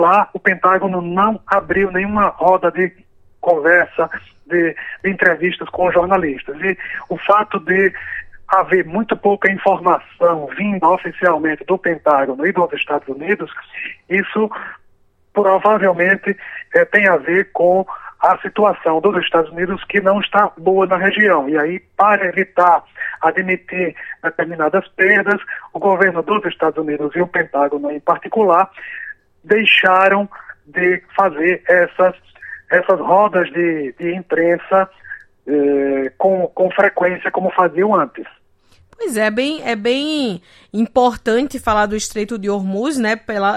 Lá, o Pentágono não abriu nenhuma roda de conversa, de entrevistas com jornalistas. E o fato de haver muito pouca informação vinda oficialmente do Pentágono e dos Estados Unidos, isso provavelmente tem a ver com a situação dos Estados Unidos, que não está boa na região. E aí, para evitar admitir determinadas perdas, o governo dos Estados Unidos e o Pentágono em particular deixaram de fazer essas rodas de imprensa com frequência como faziam antes. Pois é, é bem importante falar do Estreito de Hormuz, né?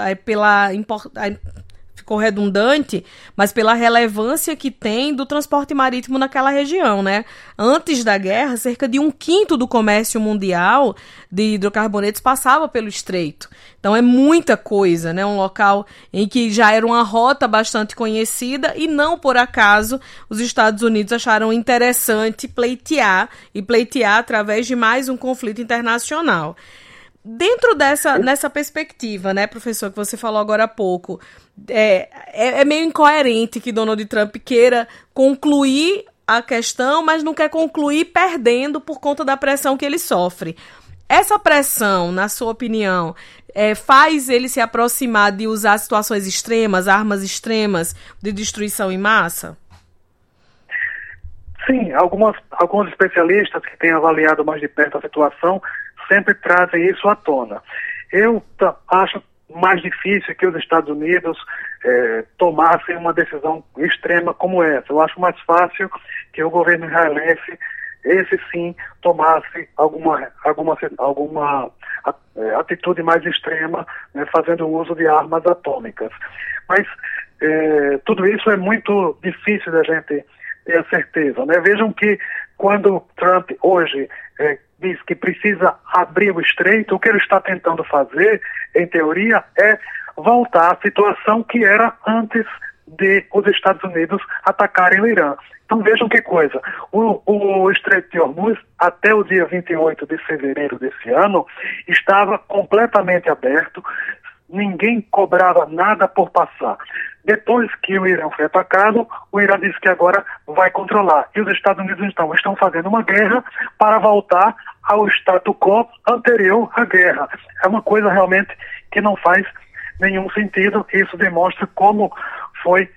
Ficou redundante, mas pela relevância que tem do transporte marítimo naquela região, né? Antes da guerra, cerca de 1/5 do comércio mundial de hidrocarbonetos passava pelo Estreito. Então é muita coisa, né? Um local em que já era uma rota bastante conhecida e não por acaso os Estados Unidos acharam interessante pleitear através de mais um conflito internacional. Dentro nessa perspectiva, né, professor, que você falou agora há pouco, é meio incoerente que Donald Trump queira concluir a questão, mas não quer concluir perdendo por conta da pressão que ele sofre. Essa pressão, na sua opinião, faz ele se aproximar de usar situações extremas, armas extremas de destruição em massa? Sim, alguns especialistas que têm avaliado mais de perto a situação sempre trazem isso à tona. Eu acho mais difícil que os Estados Unidos tomassem uma decisão extrema como essa. Eu acho mais fácil que o governo israelense, esse sim, tomasse alguma atitude mais extrema, né, fazendo uso de armas atômicas. Mas tudo isso é muito difícil da gente ter a certeza, né? Vejam que quando Trump hoje diz que precisa abrir o estreito, o que ele está tentando fazer, em teoria, é voltar à situação que era antes de os Estados Unidos atacarem o Irã. Então vejam que coisa, o Estreito de Hormuz, até o dia 28 de fevereiro desse ano, estava completamente aberto, ninguém cobrava nada por passar. Depois que o Irã foi atacado, o Irã disse que agora vai controlar. E os Estados Unidos então estão fazendo uma guerra para voltar ao status quo anterior à guerra. É uma coisa realmente que não faz nenhum sentido. Isso demonstra como foi,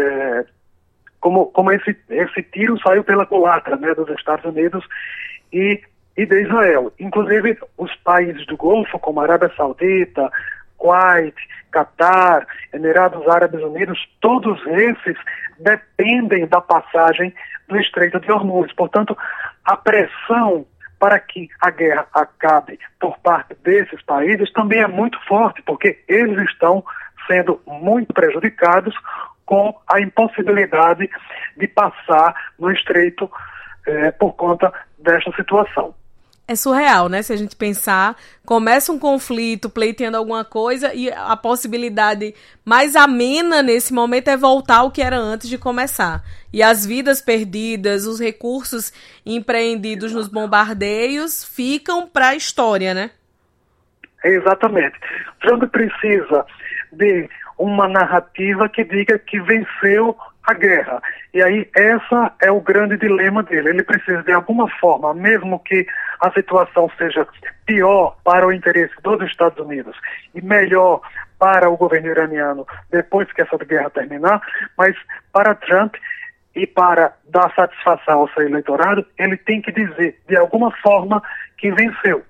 como esse tiro saiu pela culatra, né, dos Estados Unidos e de Israel. Inclusive os países do Golfo, como a Arábia Saudita, Kuwait, Catar, Emirados Árabes Unidos, todos esses dependem da passagem do Estreito de Hormuz. Portanto, a pressão para que a guerra acabe por parte desses países também é muito forte, porque eles estão sendo muito prejudicados com a impossibilidade de passar no Estreito por conta desta situação. É surreal, né? Se a gente pensar, começa um conflito, pleiteando alguma coisa e a possibilidade mais amena nesse momento é voltar ao que era antes de começar. E as vidas perdidas, os recursos empreendidos nos bombardeios ficam para a história, né? Exatamente. Trump precisa de uma narrativa que diga que venceu a guerra. E aí, essa é o grande dilema dele. Ele precisa, de alguma forma, mesmo que a situação seja pior para o interesse dos Estados Unidos e melhor para o governo iraniano depois que essa guerra terminar, mas para Trump e para dar satisfação ao seu eleitorado, ele tem que dizer, de alguma forma, que venceu.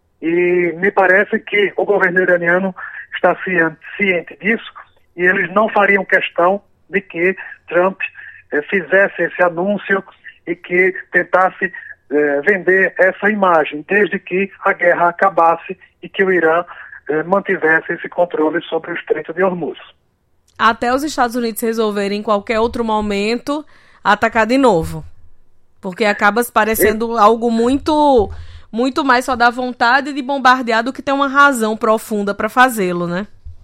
E me parece que o governo iraniano está ciente disso e eles não fariam questão de que Trump fizesse esse anúncio e que tentasse vender essa imagem, desde que a guerra acabasse e que o Irã mantivesse esse controle sobre o Estreito de Hormuz. Até os Estados Unidos resolverem em qualquer outro momento atacar de novo. Porque acaba parecendo algo muito mais só da vontade de bombardear do que ter uma razão profunda para fazê-lo, né?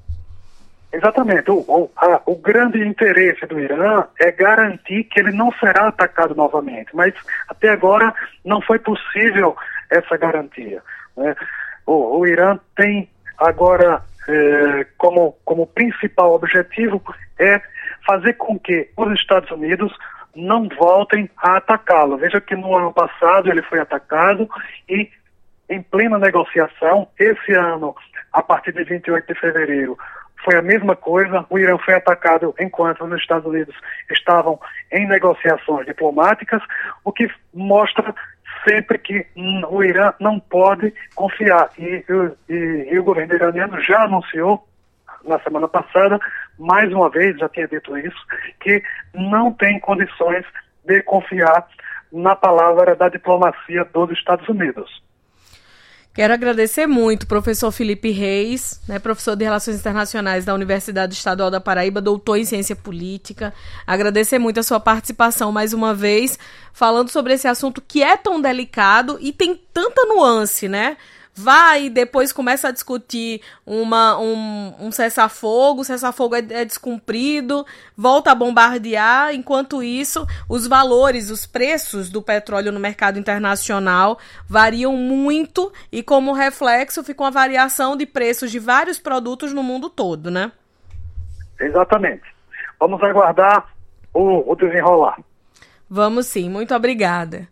Exatamente. O grande interesse do Irã é garantir que ele não será atacado novamente, mas até agora não foi possível essa garantia, né? O Irã tem agora como principal objetivo é fazer com que os Estados Unidos não voltem a atacá-lo. Veja que no ano passado ele foi atacado e em plena negociação, esse ano, a partir de 28 de fevereiro, foi a mesma coisa, o Irã foi atacado enquanto os Estados Unidos estavam em negociações diplomáticas, o que mostra sempre que o Irã não pode confiar. E o governo iraniano já anunciou, na semana passada, mais uma vez, já tinha dito isso, que não tem condições de confiar na palavra da diplomacia dos Estados Unidos. Quero agradecer muito, professor Felipe Reis, professor de Relações Internacionais da Universidade Estadual da Paraíba, doutor em Ciência Política. Agradecer muito a sua participação mais uma vez, falando sobre esse assunto que é tão delicado e tem tanta nuance, né? Vai e depois começa a discutir um cessar-fogo, o cessar-fogo é descumprido, volta a bombardear, enquanto isso, os valores, os preços do petróleo no mercado internacional variam muito e, como reflexo, fica uma variação de preços de vários produtos no mundo todo, né? Exatamente. Vamos aguardar o desenrolar. Vamos sim, muito obrigada.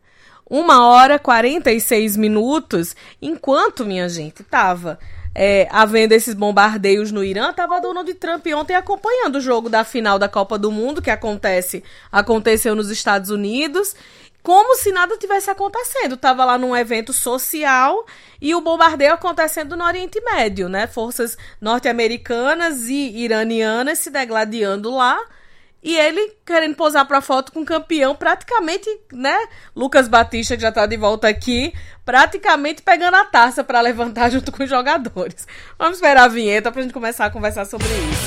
1h46, enquanto, minha gente, estava havendo esses bombardeios no Irã, estava Donald Trump ontem acompanhando o jogo da final da Copa do Mundo, que aconteceu nos Estados Unidos, como se nada tivesse acontecendo. Estava lá num evento social e o bombardeio acontecendo no Oriente Médio, né? Forças norte-americanas e iranianas se degladiando lá. E ele querendo posar para foto com o campeão, praticamente, né? Lucas Batista, que já está de volta aqui, praticamente pegando a taça para levantar junto com os jogadores. Vamos esperar a vinheta para a gente começar a conversar sobre isso.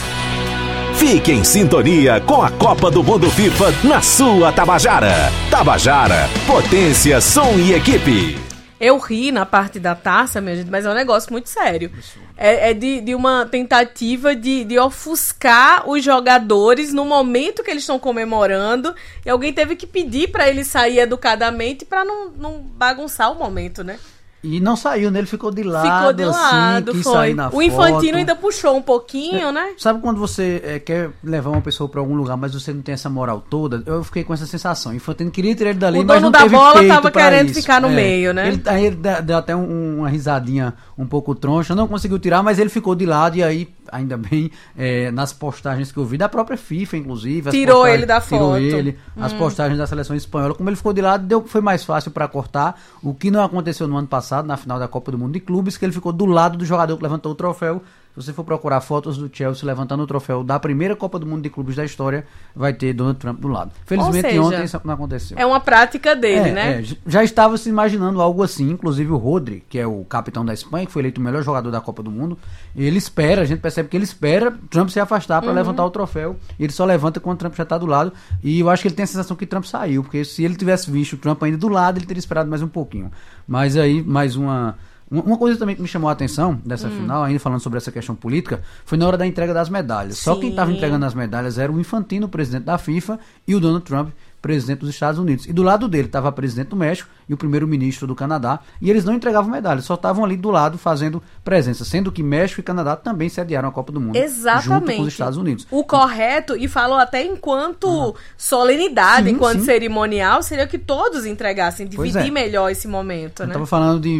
Fique em sintonia com a Copa do Mundo FIFA na sua Tabajara. Tabajara, potência, som e equipe. Eu ri na parte da taça, minha gente, mas é um negócio muito sério. É de uma tentativa de ofuscar os jogadores no momento que eles estão comemorando. E alguém teve que pedir para ele sair educadamente para não bagunçar o momento, né? E não saiu, né? Ele ficou de lado, quis sair na foto. O Infantino ainda puxou um pouquinho, né? Sabe quando você quer levar uma pessoa pra algum lugar, mas você não tem essa moral toda? Eu fiquei com essa sensação. O Infantino queria tirar ele dali, mas não teve peito. O dono da bola tava querendo ficar no meio, né? Ele deu até uma risadinha um pouco troncha, não conseguiu tirar, mas ele ficou de lado e aí, ainda bem, nas postagens que eu vi, da própria FIFA, inclusive. Tirou ele da foto. Tirou ele, as postagens da seleção espanhola. Como ele ficou de lado, foi mais fácil pra cortar, o que não aconteceu no ano passado, na final da Copa do Mundo de Clubes, que ele ficou do lado do jogador que levantou o troféu. Se você for procurar fotos do Chelsea levantando o troféu da primeira Copa do Mundo de Clubes da história, vai ter Donald Trump do lado. Felizmente, ontem isso não aconteceu. É uma prática dele, né? Já estava se imaginando algo assim, inclusive o Rodri, que é o capitão da Espanha, que foi eleito o melhor jogador da Copa do Mundo, ele espera, a gente percebe que ele espera Trump se afastar para levantar o troféu, e ele só levanta quando Trump já está do lado, e eu acho que ele tem a sensação que Trump saiu, porque se ele tivesse visto o Trump ainda do lado, ele teria esperado mais um pouquinho. Mas aí, mais uma coisa também que me chamou a atenção dessa final, ainda falando sobre essa questão política, foi na hora da entrega das medalhas. Sim. Só quem estava entregando as medalhas era o Infantino, presidente da FIFA, e o Donald Trump, presidente dos Estados Unidos. E do lado dele estava a presidente do México e o primeiro-ministro do Canadá, e eles não entregavam medalhas, só estavam ali do lado fazendo presença, sendo que México e Canadá também sediaram a Copa do Mundo. Exatamente. Junto com os Estados Unidos. O correto, e falou até enquanto solenidade, enquanto cerimonial, seria que todos entregassem, dividir melhor esse momento, né? Estava falando de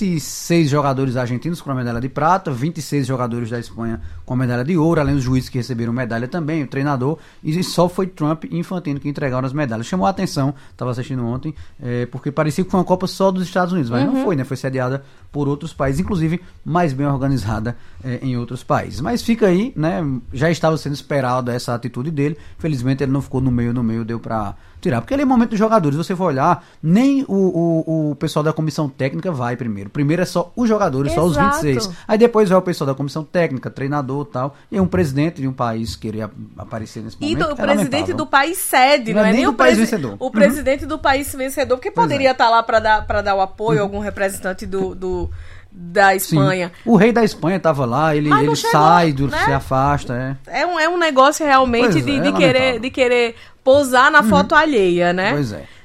26 jogadores argentinos com a medalha de prata, 26 jogadores da Espanha com a medalha de ouro, além dos juízes que receberam medalha também, o treinador, e só foi Trump e Infantino que entregaram as medalhas. Chamou a atenção, estava assistindo ontem, porque parecia que foi uma Copa só dos Estados Unidos, mas não foi, né? Foi sediada por outros países, inclusive mais bem organizada em outros países. Mas fica aí, né? Já estava sendo esperado essa atitude dele, felizmente ele não ficou no meio, deu para tirar, porque ali é momento dos jogadores, se você for olhar, nem o pessoal da comissão técnica vai primeiro é só os jogadores, só os 26, aí depois vai o pessoal da comissão técnica, treinador e tal, e um presidente de um país querer aparecer nesse momento. E o presidente do país sede, não é nem do país vencedor. O presidente do país vencedor, porque poderia estar lá para dar o apoio a algum representante da Espanha. Sim. O rei da Espanha estava lá, ele sai, né? Se afasta. É um negócio realmente de querer posar na foto alheia, né? Pois é.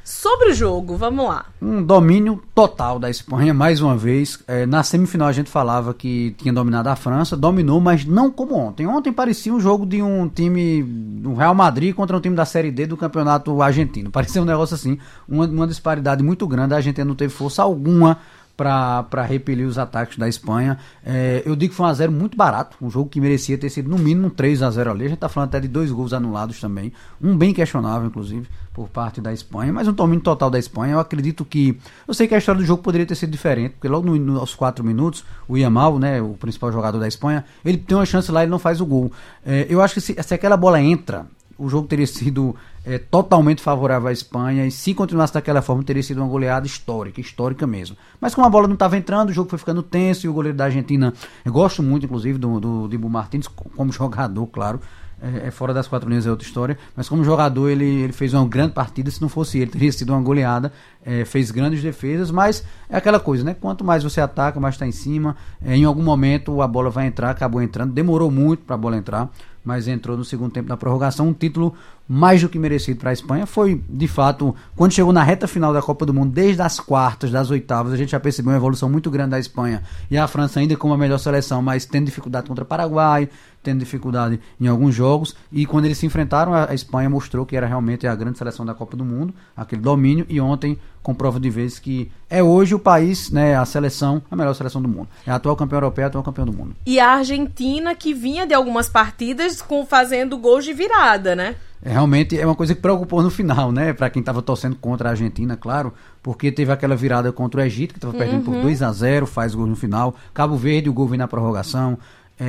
Sobre o jogo, vamos lá. Um domínio total da Espanha, mais uma vez. Na semifinal a gente falava que tinha dominado a França, dominou, mas não como ontem. Ontem parecia um jogo de um time do Real Madrid contra um time da Série D do campeonato argentino. Parecia um negócio assim, uma disparidade muito grande. A Argentina não teve força alguma para repelir os ataques da Espanha. Eu digo que foi um 1-0 muito barato, um jogo que merecia ter sido no mínimo um 3-0 ali. A gente tá falando até de 2 gols anulados também, um bem questionável inclusive por parte da Espanha, mas um domínio total da Espanha. Eu acredito que, eu sei que a história do jogo poderia ter sido diferente, porque logo aos 4 minutos o Yamal, né, o principal jogador da Espanha, ele tem uma chance lá e ele não faz o gol. Eu acho que se aquela bola entra, o jogo teria sido totalmente favorável à Espanha, e se continuasse daquela forma teria sido uma goleada histórica mesmo. Mas como a bola não estava entrando, o jogo foi ficando tenso, e o goleiro da Argentina, eu gosto muito inclusive do Dibu Martínez como jogador, claro, fora das 4 linhas é outra história, mas como jogador ele fez uma grande partida. Se não fosse ele, teria sido uma goleada. Fez grandes defesas, mas é aquela coisa, né? Quanto mais você ataca, mais está em cima. Em algum momento a bola vai entrar, acabou entrando, demorou muito para a bola entrar, mas entrou no segundo tempo da prorrogação. Um título mais do que merecido para a Espanha. Foi, de fato, quando chegou na reta final da Copa do Mundo, desde as quartas, das oitavas, a gente já percebeu uma evolução muito grande da Espanha, e a França ainda como a melhor seleção, mas tendo dificuldade contra o Paraguai, tendo dificuldade em alguns jogos, e quando eles se enfrentaram, a Espanha mostrou que era realmente a grande seleção da Copa do Mundo, aquele domínio, e ontem com prova de vez que é hoje o país, né, a seleção, a melhor seleção do mundo. É a atual campeão europeu, a atual campeão do mundo. E a Argentina, que vinha de algumas partidas fazendo gols de virada, né? Realmente é uma coisa que preocupou no final, né? Para quem estava torcendo contra a Argentina, claro, porque teve aquela virada contra o Egito, que estava perdendo por 2-0, faz gol no final. Cabo Verde, o gol vem na prorrogação.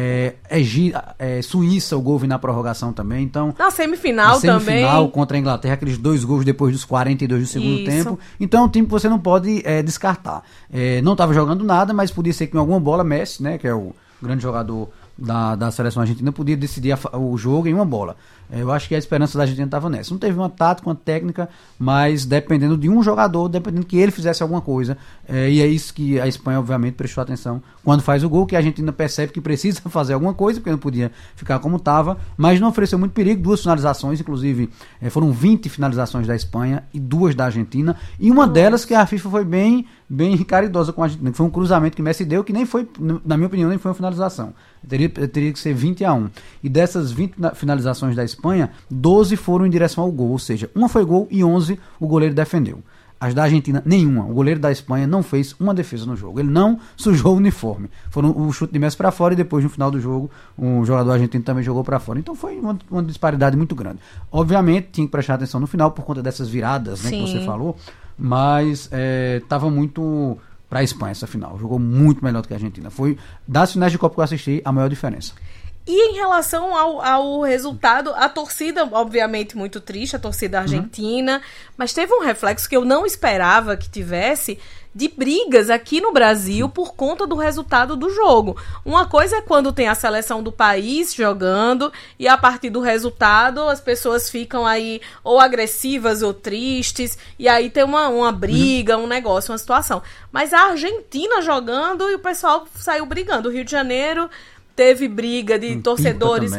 Suíça, o gol vem na prorrogação também. Então, na semifinal também contra a Inglaterra, aqueles 2 gols depois dos 42 do segundo tempo. Então é um time que você não pode descartar. Não estava jogando nada, mas podia ser que em alguma bola Messi, né, que é o grande jogador da seleção argentina, podia decidir o jogo em uma bola. Eu acho que a esperança da Argentina estava nessa. Não teve uma tática, uma técnica, mas dependendo de um jogador, dependendo que ele fizesse alguma coisa, e é isso que a Espanha obviamente prestou atenção quando faz o gol, que a Argentina percebe que precisa fazer alguma coisa, porque não podia ficar como estava, mas não ofereceu muito perigo. 2 finalizações, inclusive foram 20 finalizações da Espanha e 2 da Argentina, e uma delas que a FIFA foi bem caridosa com a Argentina, que foi um cruzamento que Messi deu, que nem foi, na minha opinião, nem foi uma finalização. Teria que ser 20-1. E dessas 20 finalizações da Espanha, 12 foram em direção ao gol, ou seja, uma foi gol e 11 o goleiro defendeu. As da Argentina, nenhuma. O goleiro da Espanha não fez uma defesa no jogo. Ele não sujou o uniforme. Foram o chute de Messi para fora, e depois, no final do jogo, um jogador argentino também jogou para fora. Então foi uma disparidade muito grande. Obviamente, tinha que prestar atenção no final por conta dessas viradas, né, que você falou, mas estava muito para a Espanha essa final. Jogou muito melhor do que a Argentina. Foi, das finais de Copa que eu assisti, a maior diferença. E em relação ao resultado, a torcida, obviamente, muito triste, a torcida argentina, mas teve um reflexo que eu não esperava que tivesse, de brigas aqui no Brasil por conta do resultado do jogo. Uma coisa é quando tem a seleção do país jogando, e a partir do resultado as pessoas ficam aí ou agressivas ou tristes, e aí tem uma briga, um negócio, uma situação. Mas a Argentina jogando e o pessoal saiu brigando. O Rio de Janeiro teve briga de torcedores,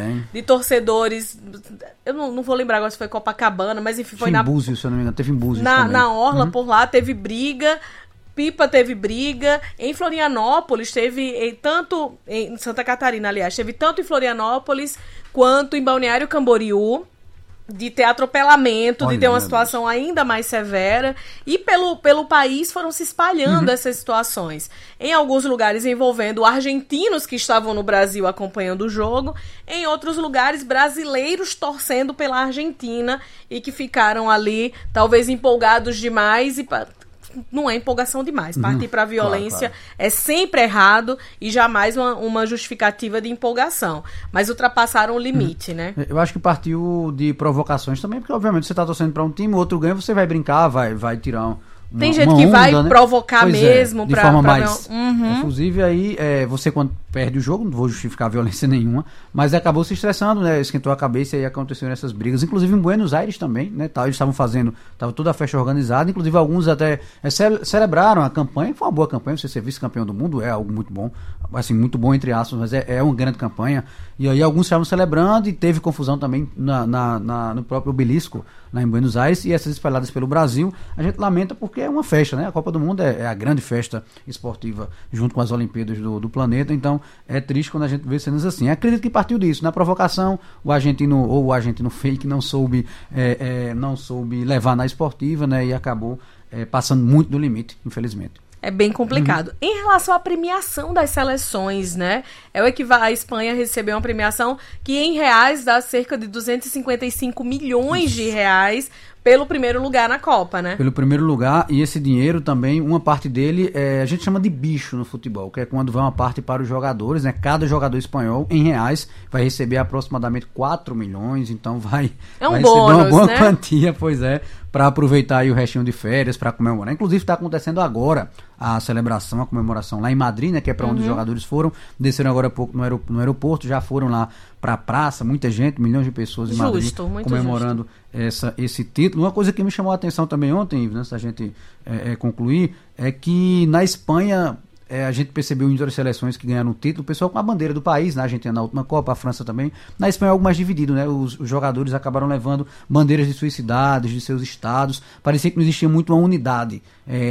eu não vou lembrar agora se foi Copacabana, mas enfim, foi Búzios, se eu não me engano, teve em Búzios também. Na orla por lá teve briga, Pipa teve briga, em Florianópolis teve, tanto em Santa Catarina, aliás, teve tanto em Florianópolis quanto em Balneário Camboriú, de ter atropelamento, de ter uma situação ainda mais severa, e pelo país foram se espalhando essas situações. Em alguns lugares envolvendo argentinos que estavam no Brasil acompanhando o jogo, em outros lugares brasileiros torcendo pela Argentina e que ficaram ali talvez empolgados demais e não é empolgação demais. Partir para a violência é sempre errado e jamais uma justificativa de empolgação. Mas ultrapassaram o limite, né? Eu acho que partiu de provocações também, porque obviamente você está torcendo para um time, o outro ganha, você vai brincar, vai tirar tem gente que vai provocar mesmo de forma mais efusiva. Aí você, quando perde o jogo, não vou justificar violência nenhuma, mas acabou se estressando, né? Esquentou a cabeça e aconteceram essas brigas, inclusive em Buenos Aires também, né? Eles estavam estava toda a festa organizada, inclusive alguns até celebraram a campanha, foi uma boa campanha, você ser vice-campeão do mundo é algo muito bom, assim, muito bom entre aspas, mas é uma grande campanha. E aí alguns estavam celebrando e teve confusão também no próprio obelisco, lá em Buenos Aires, e essas espalhadas pelo Brasil. A gente lamenta porque é uma festa, né? A Copa do Mundo é a grande festa esportiva junto com as Olimpíadas do planeta, então é triste quando a gente vê cenas assim. Acredito que partiu disso, na provocação, o argentino fake não soube levar na esportiva, né? E acabou passando muito do limite, infelizmente. É bem complicado. Em relação à premiação das seleções, né? A Espanha recebeu uma premiação que em reais dá cerca de 255 milhões de reais pelo primeiro lugar na Copa, né? Pelo primeiro lugar, e esse dinheiro também, uma parte dele, a gente chama de bicho no futebol, que é quando vai uma parte para os jogadores, né? Cada jogador espanhol, em reais, vai receber aproximadamente 4 milhões, então vai bônus, receber uma boa né? quantia, pois é, para aproveitar aí o restinho de férias, para comemorar. Inclusive está acontecendo agora a celebração, a comemoração lá em Madrid, né? Que é para onde os jogadores foram, desceram agora há pouco no aeroporto, já foram lá para a praça, muita gente, milhões de pessoas em Madrid comemorando esse título. Uma coisa que me chamou a atenção também ontem, Ivan, antes da gente concluir, é que na Espanha a gente percebeu em outras seleções que ganharam o título, o pessoal com a bandeira do país, na Argentina na última Copa, a França também. Na Espanha é algo mais dividido, né? Os jogadores acabaram levando bandeiras de suas cidades, de seus estados. Parecia que não existia muito uma unidade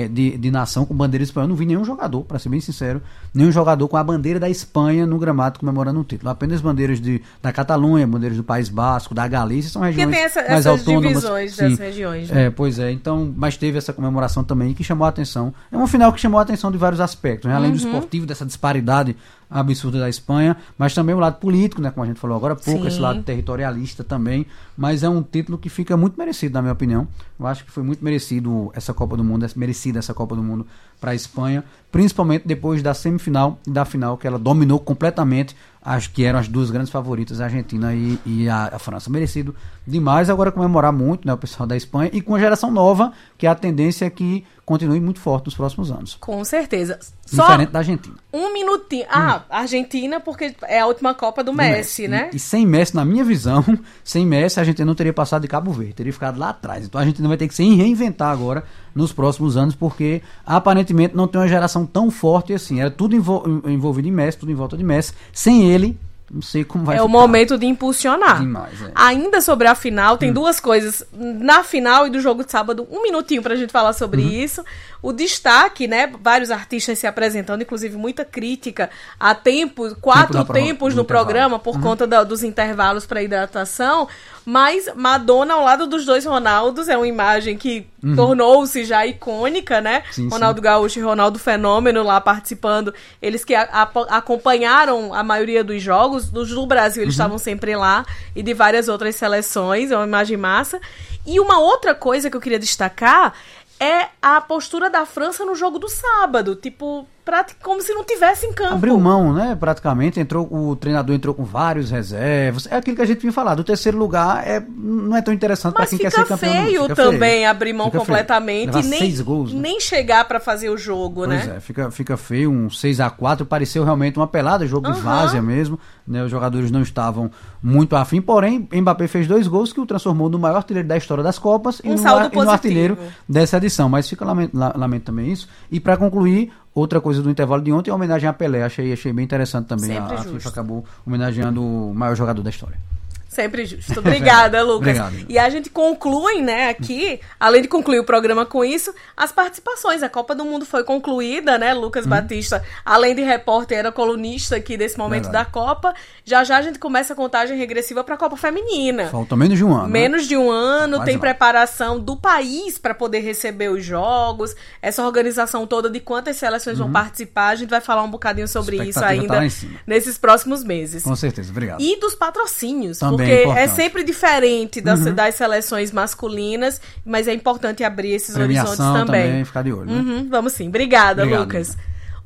de nação com bandeira espanhola. Eu não vi nenhum jogador, para ser bem sincero, nenhum jogador com a bandeira da Espanha no gramado comemorando o título. Apenas bandeiras da Catalunha, bandeiras do País Basco, da Galícia, são regiões mais autônomas. Divisões das regiões, né? Pois é, então, mas teve essa comemoração também que chamou a atenção. É uma final que chamou a atenção de vários aspectos, né? Além do esportivo, dessa disparidade absurda da Espanha, mas também o lado político, né, como a gente falou agora há pouco, esse lado territorialista também, mas é um título que fica muito merecido, na minha opinião. Eu acho que foi muito merecido essa Copa do Mundo, merecida essa Copa do Mundo para a Espanha, principalmente depois da semifinal e da final, que ela dominou completamente, acho que eram as duas grandes favoritas, a Argentina e a França. Merecido demais, agora comemorar muito, né, o pessoal da Espanha, e com a geração nova, que a tendência é que continue muito forte nos próximos anos. Com certeza. Diferente da Argentina. Um minutinho. Argentina, porque é a última Copa do Messi, né? E sem Messi, na minha visão, sem Messi, a Argentina não teria passado de Cabo Verde, teria ficado lá atrás. Então a Argentina vai ter que se reinventar agora nos próximos anos, porque aparentemente não tem uma geração tão forte assim. Era tudo envolvido em Messi, tudo em volta de Messi. Sem ele, não sei como vai ficar. É o momento de impulsionar. Demais, Ainda sobre a final, tem duas coisas. Na final e do jogo de sábado, um minutinho pra gente falar sobre isso. O destaque, né? Vários artistas se apresentando, inclusive muita crítica a quatro tempos no programa, por conta dos intervalos para hidratação. Mas Madonna ao lado dos dois Ronaldos é uma imagem que tornou-se já icônica, né? Sim, Ronaldo Gaúcho e Ronaldo Fenômeno lá participando. Eles que acompanharam a maioria dos jogos. Do Brasil eles estavam sempre lá. E de várias outras seleções. É uma imagem massa. E uma outra coisa que eu queria destacar é a postura da França no jogo do sábado. Tipo, como se não tivesse em campo. Abriu mão, né? Praticamente. O treinador entrou com vários reservas. É aquilo que a gente tinha falado. O terceiro lugar não é tão interessante para quem quer ser campeão. Mas fica feio também abrir mão completamente. E 6 gols, né? Nem chegar para fazer o jogo, pois né? Fica feio. Um 6-4 pareceu realmente uma pelada. Jogo de várzea mesmo. Né? Os jogadores não estavam muito afim. Porém, Mbappé fez 2 gols que o transformou no maior artilheiro da história das Copas e no artilheiro dessa edição. Mas fica lamento também isso. E para concluir, outra coisa do intervalo de ontem é a homenagem a Pelé. Achei bem interessante também. A FIFA acabou homenageando o maior jogador da história. Sempre justo. Obrigada, Lucas. Obrigado. E a gente conclui, né, aqui, além de concluir o programa com isso, as participações. A Copa do Mundo foi concluída, né? Lucas Batista, além de repórter, era colunista aqui desse momento da Copa. Já a gente começa a contagem regressiva para a Copa Feminina. Falta menos de um ano. Menos de um ano, tem preparação do país para poder receber os jogos, essa organização toda de quantas seleções vão participar. A gente vai falar um bocadinho sobre isso ainda nesses próximos meses. Com certeza, obrigado. E dos patrocínios, também porque é sempre diferente das seleções masculinas, mas é importante abrir esses horizontes também. Ficar de olho, né? Vamos sim. Obrigado, Lucas.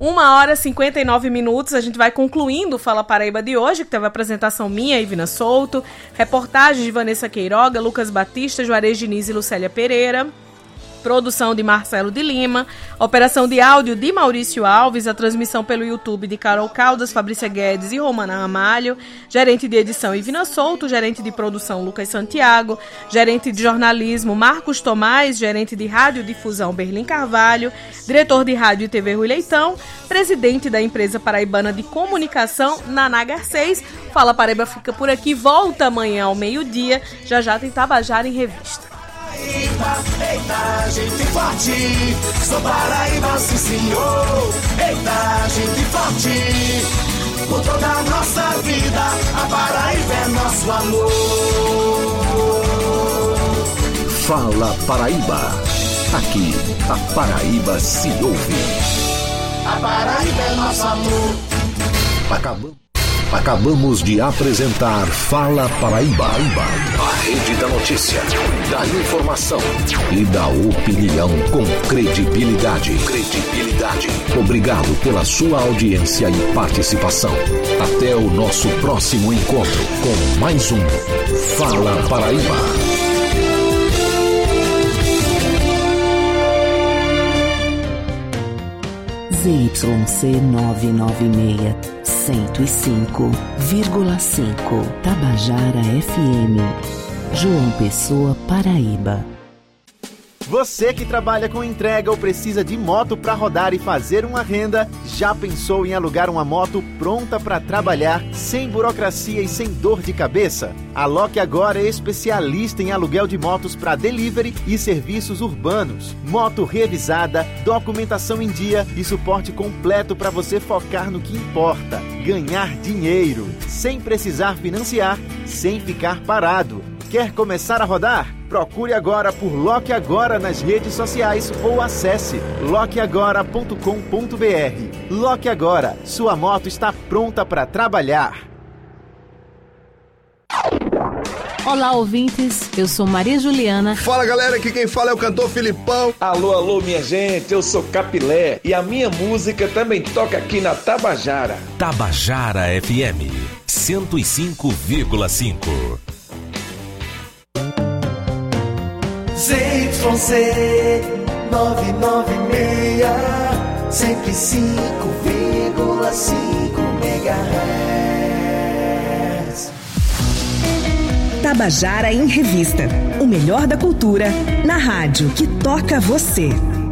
1h59, a gente vai concluindo o Fala Paraíba de hoje, que teve a apresentação minha, Ivina Souto, reportagens de Vanessa Queiroga, Lucas Batista, Juarez Diniz e Lucélia Pereira. Produção de Marcelo de Lima, operação de áudio de Maurício Alves, a transmissão pelo YouTube de Carol Caldas, Fabrícia Guedes e Romana Ramalho, gerente de edição Ivina Souto, gerente de produção Lucas Santiago, gerente de jornalismo Marcos Tomás, gerente de radiodifusão Berlim Carvalho, diretor de rádio e TV Rui Leitão, presidente da empresa paraibana de comunicação Naná Garcês. Fala Paraíba fica por aqui, volta amanhã ao meio-dia, já tem Tabajara em Revista. Eita, gente forte, sou Paraíba, sim senhor. Eita, gente forte, por toda a nossa vida, a Paraíba é nosso amor. Fala Paraíba, aqui a Paraíba se ouve. A Paraíba é nosso amor. Acabamos de apresentar Fala Paraíba, a rede da notícia, da informação e da opinião com credibilidade. Obrigado pela sua audiência e participação. Até o nosso próximo encontro com mais um Fala Paraíba. ZYC 996, 105,5, Tabajara FM, João Pessoa, Paraíba. Você que trabalha com entrega ou precisa de moto para rodar e fazer uma renda, já pensou em alugar uma moto pronta para trabalhar, sem burocracia e sem dor de cabeça? A Loque Agora é especialista em aluguel de motos para delivery e serviços urbanos. Moto revisada, documentação em dia e suporte completo para você focar no que importa: ganhar dinheiro, sem precisar financiar, sem ficar parado. Quer começar a rodar? Procure agora por Loque Agora nas redes sociais ou acesse loqueagora.com.br. Loque Agora, sua moto está pronta para trabalhar. Olá, ouvintes, eu sou Maria Juliana. Fala, galera, aqui quem fala é o cantor Filipão. Alô, minha gente, eu sou Capilé e a minha música também toca aqui na Tabajara. Tabajara FM 105,5. ZYC 996, 105,5 MHz. Tabajara em Revista, o melhor da cultura na rádio que toca você.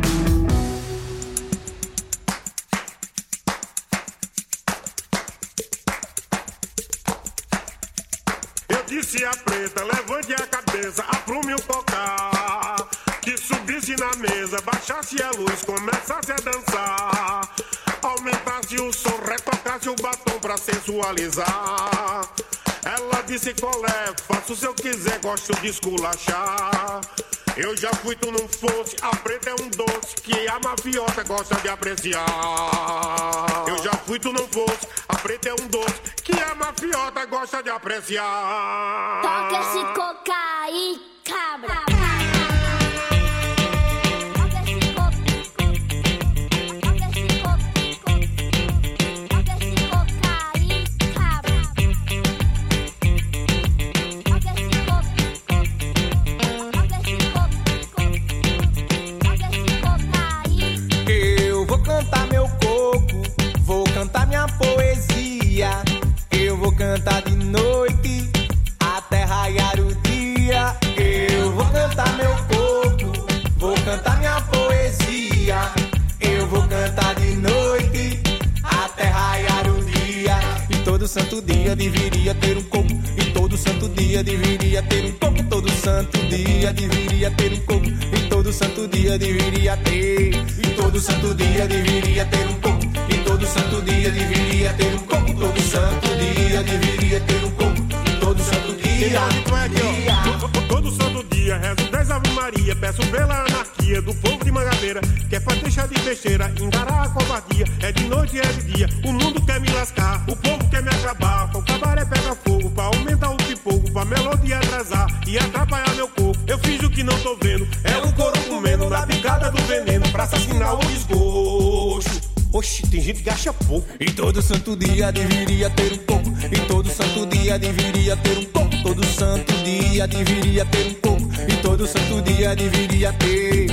Eu disse a preta, levante a cabeça, aprume o cocar, que subisse na mesa, baixasse a luz, começasse a dançar, aumentasse o som, retocasse o batom pra sensualizar. Ela disse, colé, faço se eu quiser, gosto de esculachar. Eu já fui, tu não fosse, a preta é um doce que a mafiota gosta de apreciar. Eu já fui, tu não fosse, a preta é um doce que a mafiota gosta de apreciar. Toca esse coca aí, cabra. Cantar meu coco, vou cantar minha poesia. Eu vou cantar de noite até raiar o dia. Eu vou cantar meu coco, vou cantar minha poesia. Eu vou cantar de noite até raiar o dia. E todo santo dia deveria ter um coco. E todo santo dia deveria ter um coco. Todo santo dia deveria ter um coco. E todo santo dia deveria ter. E todo santo dia deveria ter um coco. E todo santo dia deveria ter um coco. Todo santo dia deveria ter um coco. E todo santo dia. Todo santo dia rezo 10 Ave Maria. Peço pela anarquia do povo de Mangabeira. Quer faz deixar de besteira, encarar a covardia. É de noite e é de dia, o mundo quer me lascar. O povo quer me acabar, o cabaré pega fogo. Pra aumentar o pipoco, pra melodia atrasar e atrapalhar meu corpo. Eu fiz o que não tô vendo, é um couro comendo na picada do veneno pra assassinar o desgosto. Oxi, tem gente que acha pouco. E todo santo dia deveria ter um coco. E todo santo dia deveria ter um coco. Todo santo dia deveria ter um coco. E todo santo dia deveria ter.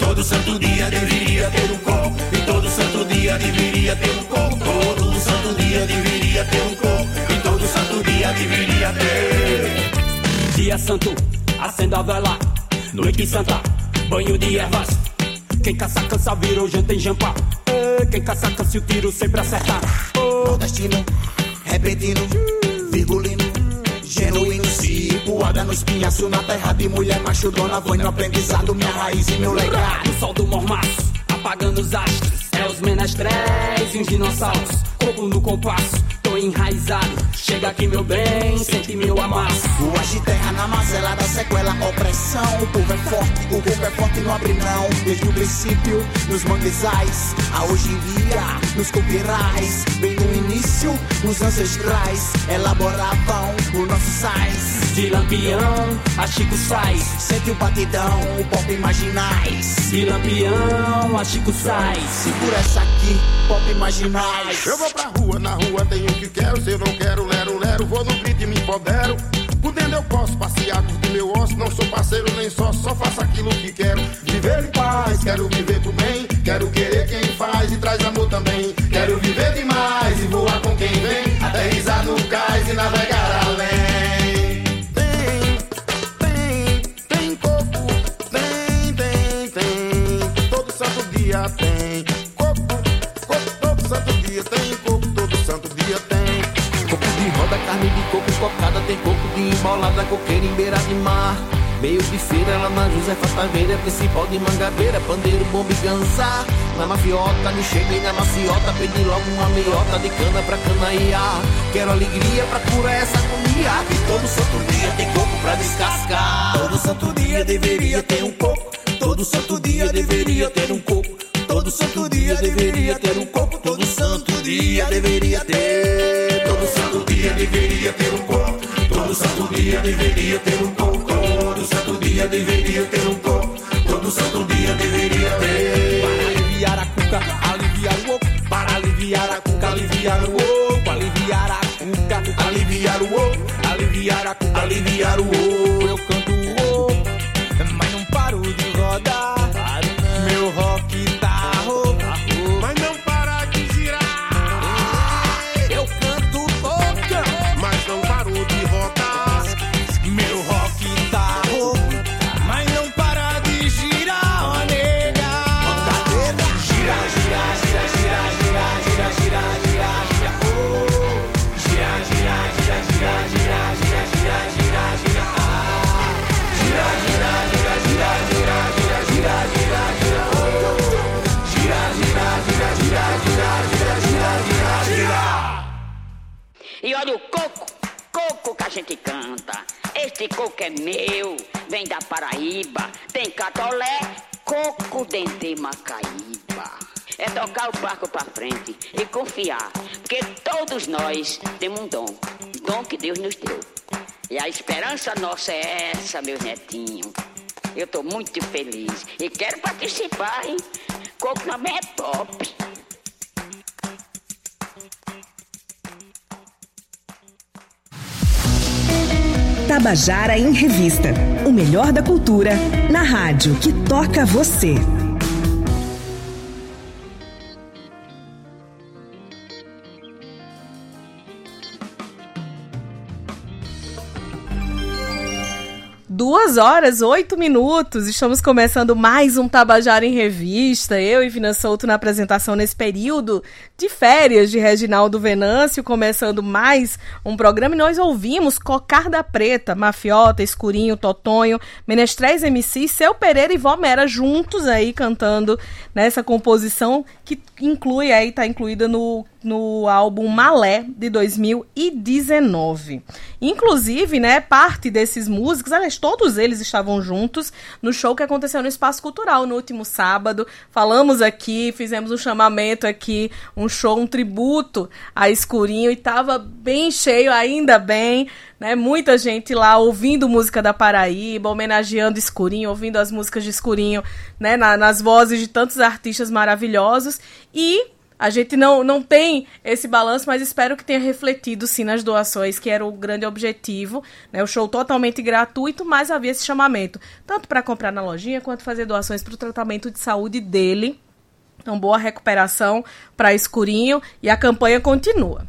todo santo dia deveria ter um coco. E todo santo dia deveria ter um coco. Todo santo dia deveria ter um coco. E todo santo dia deveria ter. Dia santo, acenda a vela. Noite santa, banho de ervas. Quem caça cansa virou janta em jampa. Quem caça cansa o tiro sempre acerta. Nordestino, repentino, virgulino, genuíno, cipuada no espinhaço, na terra de mulher macho, dona, foi no aprendizado, minha raiz e meu legado. O sol do mormaço, apagando os astros, é os menestréis e os dinossauros, coco no compasso, tô enraizado, chega aqui meu bem, sente meu amasso. Ruas de terra na mazela da sequela, opressão, o povo é forte, o povo é forte, não abre não, desde o princípio, nos manguezais, a hoje em dia, nos copierais, bem no início, os ancestrais, elaboravam o nosso sais. De Lampião a Chico Sais, sente o batidão, o pop imaginais. De Lampião a Chico Sais, segura essa aqui, pop imaginais. Eu vou pra rua, na rua tenho o que quero. Se eu não quero, lero, lero, vou no beat e me empodero. Por dentro eu posso passear, curtir meu osso. Não sou parceiro nem só faço aquilo que quero. Viver em paz, quero viver pro bem. Quero querer quem faz e traz amor também. Quero viver demais e voar com quem vem. Aterrissar no cais e navegar além. Tem coco, tem. Todo santo dia tem coco, todo santo dia tem coco, todo santo dia tem. Coco de roda, carne de coco cocada, tem coco de embolada, coqueira em beira de mar. Meio de feira, lá na Josefa Taveira, principal de Mangabeira, pandeiro, bomba e ganzá. Na mafiota, me cheguei na maciota, pedi logo uma meiota de cana pra canaia. Quero alegria pra curar essa agonia, que todo santo dia tem coco pra descascar. Todo santo dia deveria ter um coco, todo santo dia deveria ter um coco. Todo santo dia deveria ter um coco, todo santo dia deveria ter. Todo santo dia deveria ter um coco, todo santo dia deveria ter um coco. Todo santo dia deveria ter um coco, todo santo dia deveria ter. Para aliviar a cuca, aliviar o oco. Para aliviar a cuca, aliviar o oco. Aliviar a cuca, aliviar o oco. Aliviar a cuca, aliviar o oco. Eu canto o oco, mas não paro de rodar. Meu rock tá rouco, mas não para de girar. Eu canto toca, mas não paro de rodar. Meu rock tá rouco, mas não para de girar, ó nega. Gira, gira, gira, gira, gira, gira, gira, gira, gira, oh. Gira, gira, gira, gira, gira, gira, gira, gira, gira, ah. Gira, gira, gira, gira, gira, gira, gira, gira, gira, oh. Gira, gira, gira, gira, gira, gira, gira, gira, gira. E olha o coco, coco que a gente canta. Este coco é meu, vem da Paraíba. Tem catolé, coco, dendê, macaíba. É tocar o barco pra frente e confiar, porque todos nós temos um dom que Deus nos deu. E a esperança nossa é essa, meus netinhos. Eu tô muito feliz e quero participar, hein? Coco também é top. Tabajara em Revista. O melhor da cultura na rádio que toca você. Duas horas, 8 minutos, estamos começando mais um Tabajara em Revista, eu e Vina Souto na apresentação nesse período de férias de Reginaldo Venâncio, começando mais um programa e nós ouvimos Cocarda Preta, Mafiota, Escurinho, Totonho, Menestréis MC, Seu Pereira e Vó Mera juntos aí cantando nessa composição que inclui aí, tá incluída no álbum Malé de 2019. Inclusive, né, parte desses músicos, aliás, todos eles estavam juntos no show que aconteceu no Espaço Cultural no último sábado. Falamos aqui, fizemos um chamamento aqui, um show, um tributo a Escurinho e tava bem cheio, ainda bem, né? Muita gente lá ouvindo música da Paraíba, homenageando Escurinho, ouvindo as músicas de Escurinho, né, nas vozes de tantos artistas maravilhosos. E A gente não tem esse balanço, mas espero que tenha refletido, sim, nas doações, que era o grande objetivo, né? O show totalmente gratuito, mas havia esse chamamento, tanto para comprar na lojinha, quanto fazer doações para o tratamento de saúde dele. Então, boa recuperação para Escurinho e a campanha continua.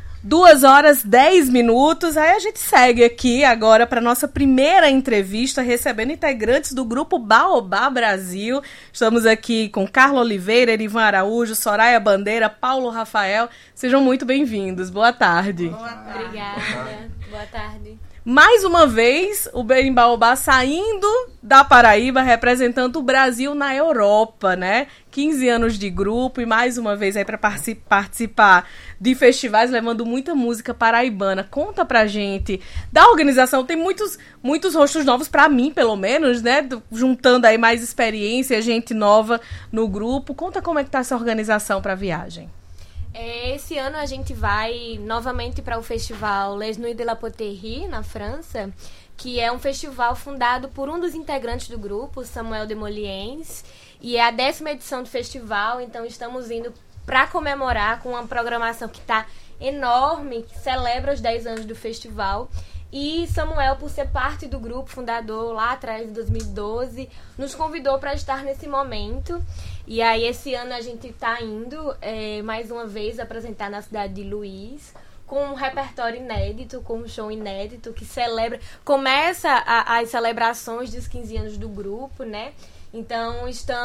2h10, aí a gente segue aqui agora para nossa primeira entrevista, recebendo integrantes do grupo Baobá Brasil. Estamos aqui com Carla Oliveira, Erivan Araújo, Soraya Bandeira, Paulo Rafael. Sejam muito bem-vindos. Boa tarde. Obrigada. Boa tarde. Mais uma vez, o Berimbaobá saindo da Paraíba, representando o Brasil na Europa, né? 15 anos de grupo e mais uma vez aí para participar de festivais, levando muita música paraibana. Conta pra gente da organização. Tem muitos rostos novos, pra mim, pelo menos, né? Juntando aí mais experiência, gente nova no grupo. Conta como é que tá essa organização pra viagem. Esse ano a gente vai novamente para o festival Les Nuits de la Poterie, na França, que é um festival fundado por um dos integrantes do grupo, Samuel Demoliens, e é a 10ª edição do festival, então estamos indo para comemorar com uma programação que está enorme, que celebra os 10 anos do festival. E Samuel, por ser parte do grupo fundador lá atrás, de 2012, nos convidou para estar nesse momento. E aí, esse ano a gente está indo, mais uma vez, apresentar na cidade de Luís, com um repertório inédito, com um show inédito, que começa as celebrações dos 15 anos do grupo, né? Então,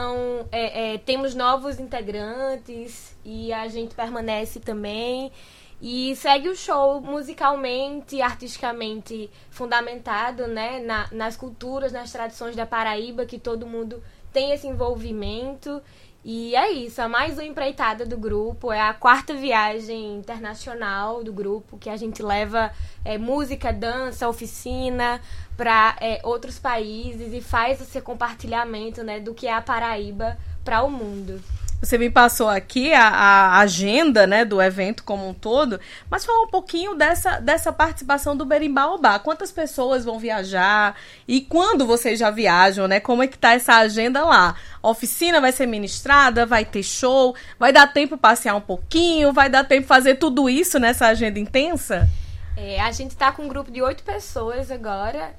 temos novos integrantes e a gente permanece também. E segue o show musicalmente, artisticamente fundamentado, né, nas culturas, nas tradições da Paraíba, que todo mundo tem esse envolvimento. E é isso, a mais uma empreitada do grupo, é a 4ª viagem internacional do grupo, que a gente leva música, dança, oficina para outros países e faz esse compartilhamento, né, do que é a Paraíba para o mundo. Você me passou aqui a agenda, né, do evento como um todo, mas fala um pouquinho dessa participação do Berimbaobá. Quantas pessoas vão viajar e quando vocês já viajam, né? Como é que tá essa agenda lá? A oficina vai ser ministrada, vai ter show, vai dar tempo passear um pouquinho, vai dar tempo fazer tudo isso nessa agenda intensa? A gente está com um grupo de 8 pessoas agora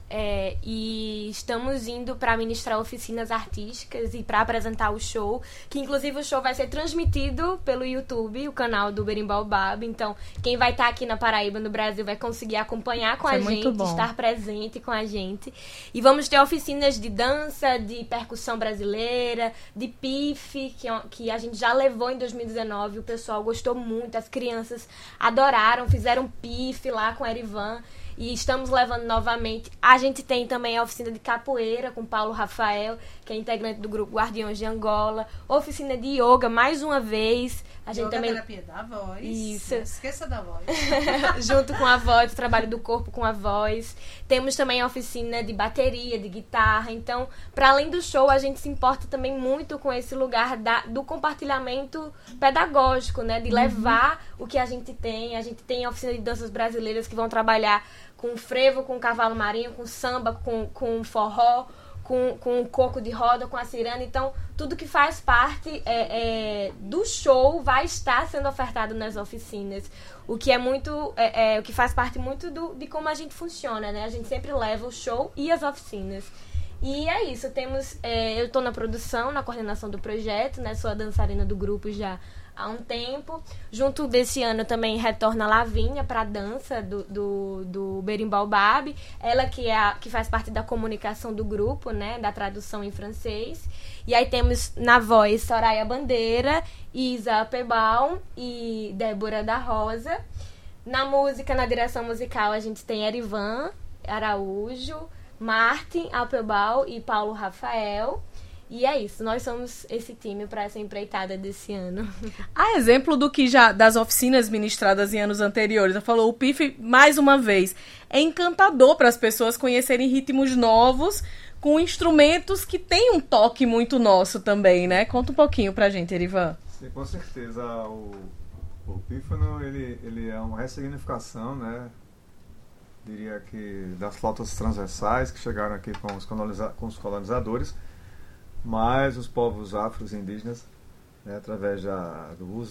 e estamos indo para ministrar oficinas artísticas e para apresentar o show, que inclusive o show vai ser transmitido pelo YouTube, o canal do Berimbaobá. Então, quem vai estar aqui na Paraíba, no Brasil, vai conseguir acompanhar com a gente, estar presente com a gente. E vamos ter oficinas de dança, de percussão brasileira, de pife, que a gente já levou em 2019, o pessoal gostou muito, as crianças adoraram, fizeram pife lá com a Erivan e estamos levando novamente. A gente tem também a oficina de capoeira com Paulo Rafael, que é integrante do grupo Guardiões de Angola, oficina de yoga mais uma vez. A gente yoga também terapia da voz. Isso. Não esqueça da voz. Junto com a voz, o trabalho do corpo com a voz. Temos também a oficina de bateria, de guitarra. Então, para além do show, a gente se importa também muito com esse lugar do compartilhamento pedagógico, né? De levar o que a gente tem. A gente tem a oficina de danças brasileiras que vão trabalhar com frevo, com cavalo marinho, com samba, com forró, com coco de roda, com a ciranda. Então, tudo que faz parte do show vai estar sendo ofertado nas oficinas. O que é muito, o que faz parte muito de como a gente funciona, né? A gente sempre leva o show e as oficinas. E é isso, eu estou na produção, na coordenação do projeto, né? Sou a dançarina do grupo já há um tempo. Junto desse ano também retorna a Lavínia para a dança do Berimbaobá. Ela que faz parte da comunicação do grupo, né? Da tradução em francês. E aí temos na voz Soraya Bandeira, Isa Applebaum e Débora da Rosa. Na música, na direção musical, a gente tem Erivan Araújo, Martin Applebaum e Paulo Rafael. E é isso, nós somos esse time para essa empreitada desse ano. A exemplo do que das oficinas ministradas em anos anteriores, eu falou o PIF mais uma vez, é encantador para as pessoas conhecerem ritmos novos com instrumentos que têm um toque muito nosso também, né? Conta um pouquinho pra gente, Erivan. Sim, com certeza. O pífano, ele é uma ressignificação, né? Diria que das flautas transversais que chegaram aqui com os colonizadores, mas os povos afros e indígenas né, através do uso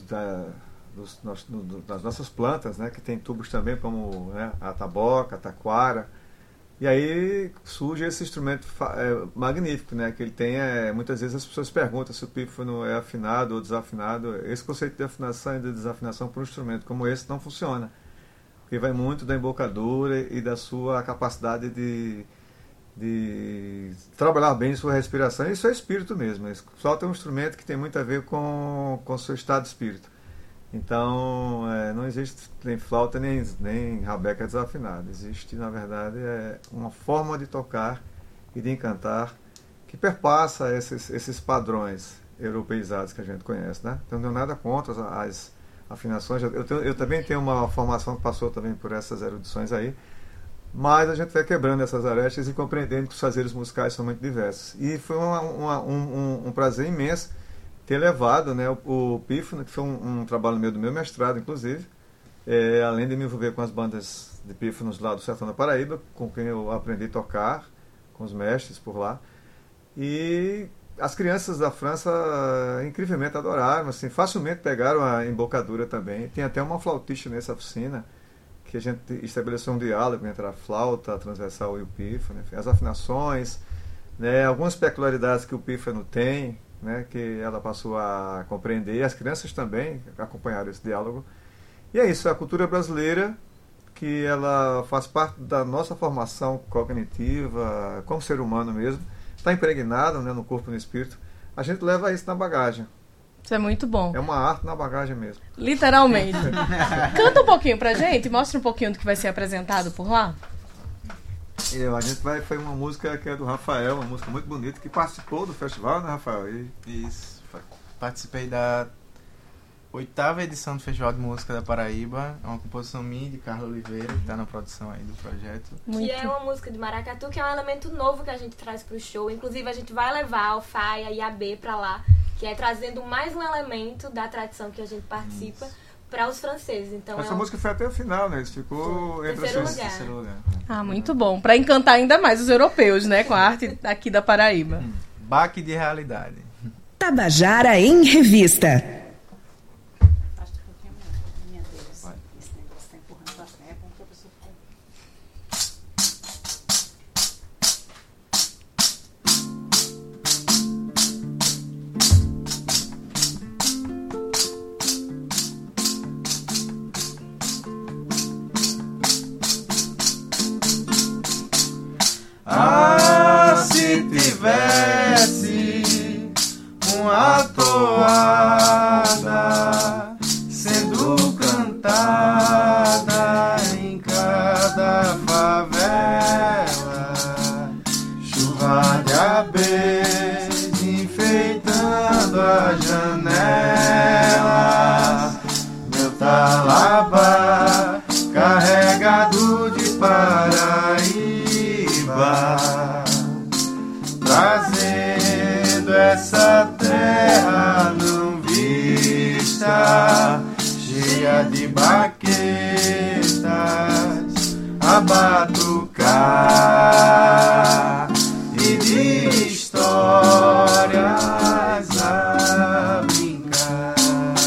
das nossas plantas, né, que tem tubos também, como, né, a taboca, a taquara. E aí surge esse instrumento magnífico, né, que ele tem. Muitas vezes as pessoas perguntam se o pífano é afinado ou desafinado. Esse conceito de afinação e de desafinação para um instrumento como esse não funciona, porque vai muito da embocadura e da sua capacidade de trabalhar bem sua respiração. Isso é espírito mesmo. Flauta é um instrumento que tem muito a ver com o seu estado de espírito. Então, não existe nem flauta nem rabeca desafinada. Existe, na verdade, uma forma de tocar e de encantar que perpassa esses padrões europeizados que a gente conhece, né? Então, não tenho nada contra as afinações. Eu também tenho uma formação que passou também por essas erudições aí, mas a gente vai quebrando essas arestas e compreendendo que os fazeres musicais são muito diversos. E foi um prazer imenso ter levado, né, o pífano, que foi um trabalho do meu mestrado, inclusive, além de me envolver com as bandas de pífanos lá do Sertão da Paraíba, com quem eu aprendi a tocar, com os mestres por lá. E as crianças da França incrivelmente adoraram, assim, facilmente pegaram a embocadura também. Tem até uma flautista nessa oficina, que a gente estabeleceu um diálogo entre a flauta, a transversal e o pífano, enfim, as afinações, né, algumas peculiaridades que o pífano tem, né, que ela passou a compreender, e as crianças também acompanharam esse diálogo. E é isso, a cultura brasileira, que ela faz parte da nossa formação cognitiva, como ser humano mesmo, está impregnada, né, no corpo e no espírito. A gente leva isso na bagagem. Isso é muito bom. É uma arte na bagagem mesmo. Literalmente. Canta um pouquinho pra gente, mostra um pouquinho do que vai ser apresentado por lá. A gente foi uma música que é do Rafael, uma música muito bonita, que participou do festival, né, Rafael? Isso, participei da 8ª edição do Festival de Música da Paraíba. É uma composição minha, de Carla Oliveira, que está na produção aí do projeto. Que é uma música de maracatu, que é um elemento novo que a gente traz pro show. Inclusive, a gente vai levar a Alfaia e a B pra lá, que é trazendo mais um elemento da tradição que a gente participa para os franceses. Então, essa música foi até o final, né? Isso ficou entre os terceiro lugar. Ah, muito bom. Para encantar ainda mais os europeus, né? Com a arte aqui da Paraíba. Baque de realidade. Tabajara em Revista. Se tivesse uma toada sendo cantada em cada favela, chuva de abelhas enfeitando a janela, meu talabá carregado de Paraíba, trazendo essa terra não vista, cheia de baquetas a batucar e de histórias a brincar.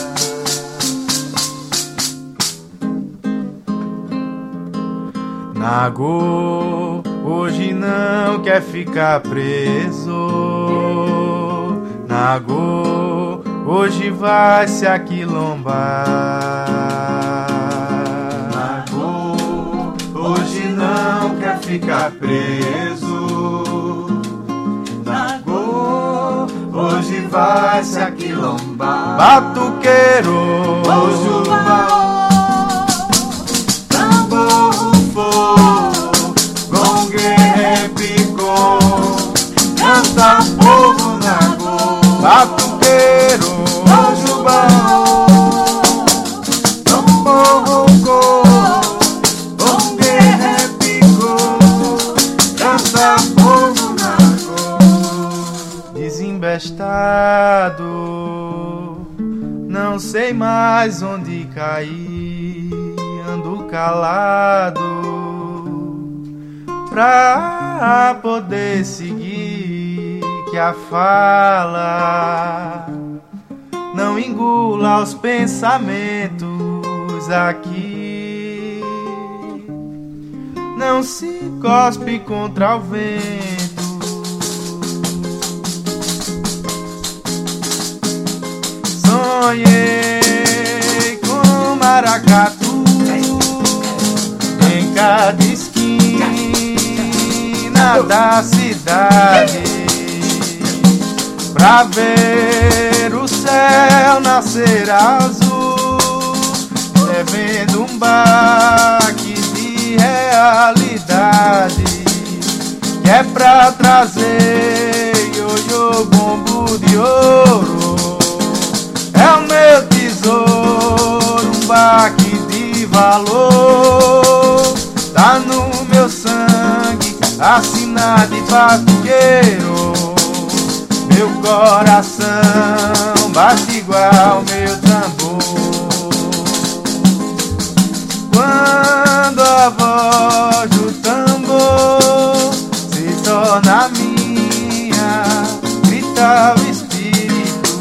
Nagô hoje não quer ficar preso, Nagô hoje vai se aquilombar. Nagô hoje não quer ficar preso, Nagô hoje vai se aquilombar. Batuqueiro, tambor rufou, gongue repicou, canta povo Nagô, batuqueiro, ojubão, tambor rufou, gongue repicou, canta povo Nagô. Desembestado, não sei mais onde cair, ando calado pra poder seguir, que a fala não engula os pensamentos aqui. Não se cospe contra o vento. Sonhei com maracatu em cada esquina da cidade, pra ver o céu nascer azul, vendo um baque de realidade, que é pra trazer ioiô bombo de ouro. É o meu tesouro, um baque de valor, tá no meu sangue, assinado de batuqueiro. Meu coração bate igual meu tambor. Quando a voz do tambor se torna minha, grita o espírito,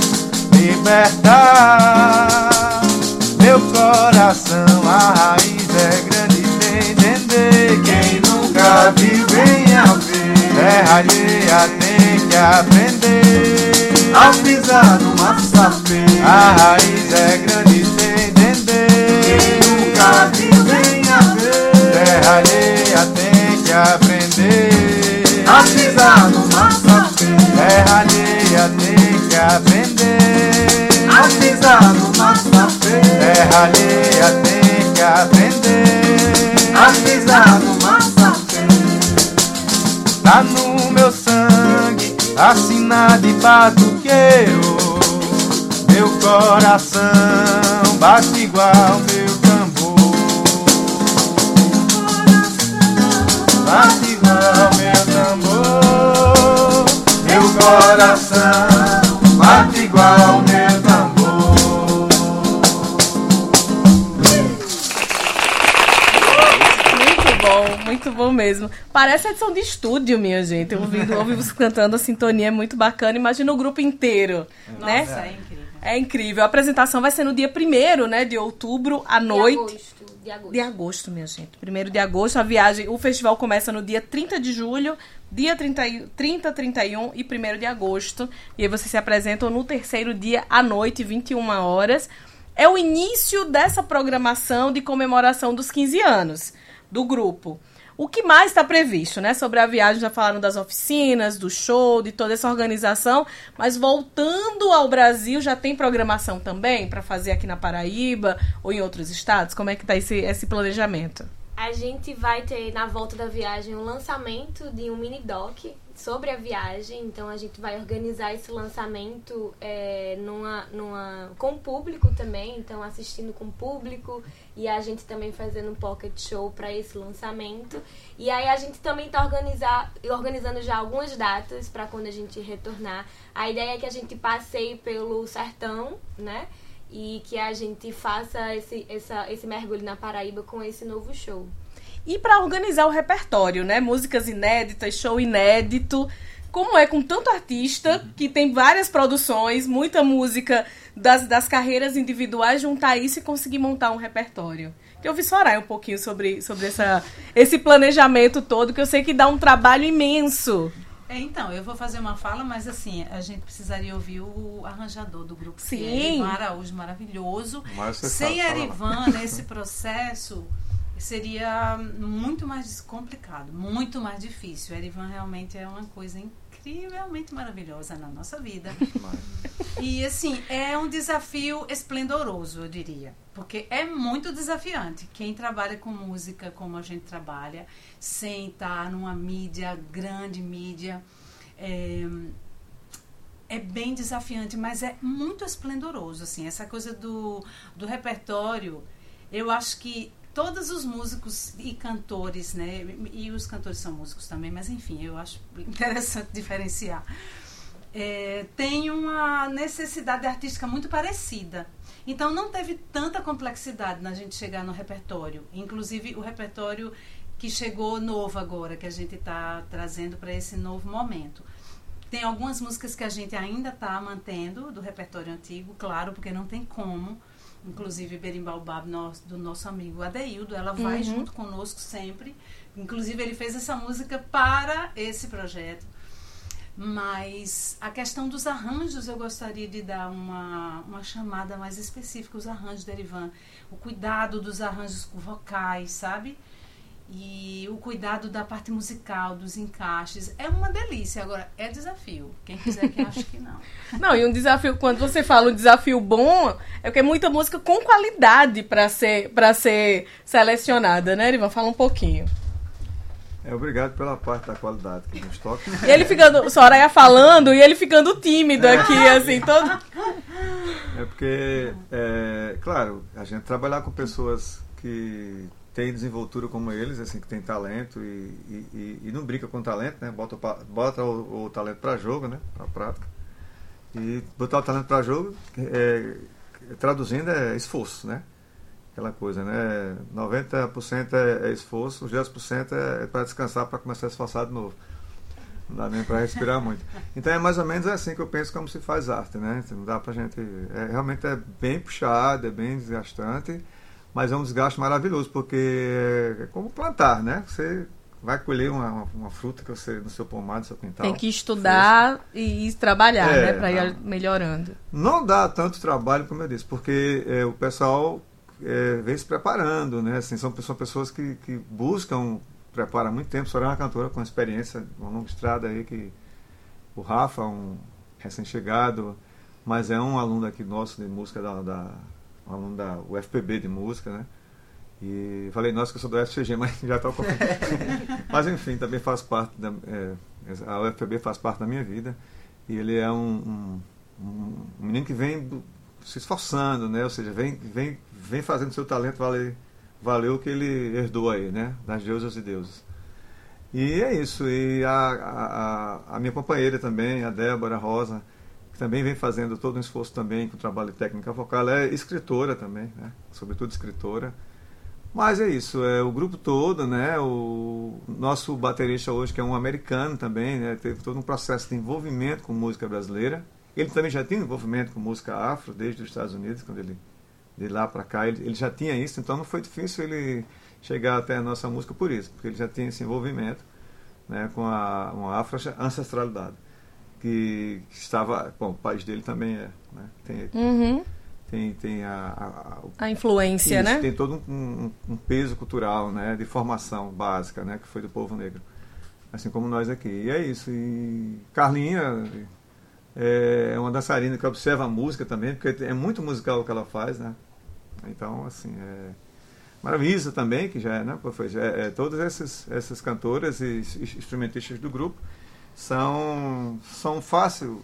libertar meu coração. A raiz é grande, tem entender. Quem nunca viu, venha ver. Terra alheia tem que aprender ao pisar no massapê. A raiz é grande, tem entender. Quem nunca viu, venha ver. Terra alheia tem que aprender a pisar no massapê. Terra alheia tem que aprender a pisar no massapê. Terra alheia tem que aprender a pisar no massapê. Tá no meu sangue, assinado de batuqueiro. Meu coração bate igual meu tambor. Bate igual meu tambor. Meu coração bate igual meu tambor. Muito bom mesmo. Parece edição de estúdio, minha gente. Ouvi você cantando, a sintonia é muito bacana. Imagina o grupo inteiro, né? Nossa, é incrível. É incrível. A apresentação vai ser no dia 1º, né, de outubro, à noite. De agosto, minha gente. 1º de agosto, a viagem, o festival começa no dia 30 de julho, dia 30, 31 e 1º de agosto. E aí vocês se apresentam no 3º dia à noite, 21 horas. É o início dessa programação de comemoração dos 15 anos do grupo. O que mais está previsto, né? Sobre a viagem, já falaram das oficinas, do show, de toda essa organização. Mas voltando ao Brasil, já tem programação também para fazer aqui na Paraíba ou em outros estados? Como é que está esse planejamento? A gente vai ter, na volta da viagem, um lançamento de um mini-doc sobre a viagem. Então, a gente vai organizar esse lançamento com o público também. Então, assistindo com o público. E a gente também fazendo um pocket show para esse lançamento. E aí, a gente também está organizando já algumas datas para quando a gente retornar. A ideia é que a gente passeie pelo sertão, né? E que a gente faça esse mergulho na Paraíba com esse novo show. E para organizar o repertório, né? Músicas inéditas, show inédito. Como é com tanto artista, que tem várias produções, muita música das carreiras individuais, juntar isso e conseguir montar um repertório? Eu ouvi Soraya um pouquinho sobre esse planejamento todo, que eu sei que dá um trabalho imenso. Então, eu vou fazer uma fala, mas assim, a gente precisaria ouvir o arranjador do grupo. Sim. Que é Erivan Araújo, maravilhoso. Sem Erivan, nesse processo, seria muito mais complicado, muito mais difícil. Erivan realmente é uma coisa incrivelmente maravilhosa na nossa vida. E assim, é um desafio esplendoroso, eu diria. Porque é muito desafiante. Quem trabalha com música como a gente trabalha, sem estar numa mídia, grande mídia, é bem desafiante, mas é muito esplendoroso. Assim, essa coisa do repertório, eu acho que todos os músicos e cantores, né? E os cantores são músicos também, mas enfim, eu acho interessante diferenciar. Tem uma necessidade artística muito parecida. Então não teve tanta complexidade na gente chegar no repertório. Inclusive o repertório que chegou novo agora, que a gente está trazendo para esse novo momento. Tem algumas músicas que a gente ainda está mantendo do repertório antigo, claro, porque não tem como. Inclusive, Berimbaubab, do nosso amigo Adeildo, ela vai junto conosco sempre. Inclusive, ele fez essa música para esse projeto. Mas a questão dos arranjos, eu gostaria de dar uma chamada mais específica, os arranjos da Erivan. O cuidado dos arranjos vocais, sabe? E o cuidado da parte musical, dos encaixes. É uma delícia. Agora, é desafio. Quem quiser que ache que não. Não, e um desafio, quando você fala um desafio bom, é porque é muita música com qualidade para ser selecionada, né, Erivan? Fala um pouquinho. Obrigado pela parte da qualidade que nos toca. E ele ficando, Soraya falando, e ele ficando tímido aqui, assim, todo... É porque, claro, a gente trabalhar com pessoas que têm desenvoltura como eles, assim, que tem talento e não brinca com talento, né? Bota o talento para jogo, né? Para prática. E botar o talento para jogo, traduzindo, é esforço, né? Aquela coisa, né? 90% é esforço, os 10% é para descansar, para começar a esforçar de novo. Não dá nem para respirar muito. Então é mais ou menos assim que eu penso como se faz arte, né? Não dá pra gente... realmente é bem puxado, é bem desgastante, mas é um desgaste maravilhoso, porque é como plantar, né? Você vai colher uma fruta que você no seu pomar, no seu quintal. Tem que estudar e trabalhar, né? Para ir melhorando. Não dá tanto trabalho, como eu disse, porque o pessoal... vem se preparando, né? Assim, são pessoas que buscam, preparam há muito tempo. Soraya é uma cantora com experiência, uma longa estrada aí, que o Rafa, um recém-chegado, mas é um aluno aqui nosso de música, um aluno da UFPB de música, né? E falei, nossa, que eu sou do UFCG, mas já estou confundindo. Mas enfim, também faz parte a UFPB faz parte da minha vida, e ele é um menino que vem se esforçando, né? Ou seja, vem fazendo seu talento valer o que ele herdou aí, né? Das deusas e deuses. E é isso. E a minha companheira também, a Débora Rosa, que também vem fazendo todo um esforço também com o trabalho de técnica vocal. Ela é escritora também, né? Sobretudo escritora. Mas é isso, o grupo todo, né? O nosso baterista hoje, que é um americano também, né? Teve todo um processo de envolvimento com música brasileira. Ele também já tinha envolvimento com música afro desde os Estados Unidos, quando ele de lá para cá, ele já tinha isso, então não foi difícil ele chegar até a nossa música por isso, porque ele já tinha esse envolvimento, né, com uma afro-ancestralidade, que estava, bom, o país dele também né, tem a influência, isso, né? Tem todo um peso cultural, né, de formação básica, né, que foi do povo negro, assim como nós aqui. E é isso. E Carlinha é uma dançarina que observa a música também, porque é muito musical o que ela faz, né? Então, assim, Maravisa também, que já né? Todas essas cantoras e instrumentistas do grupo são fáceis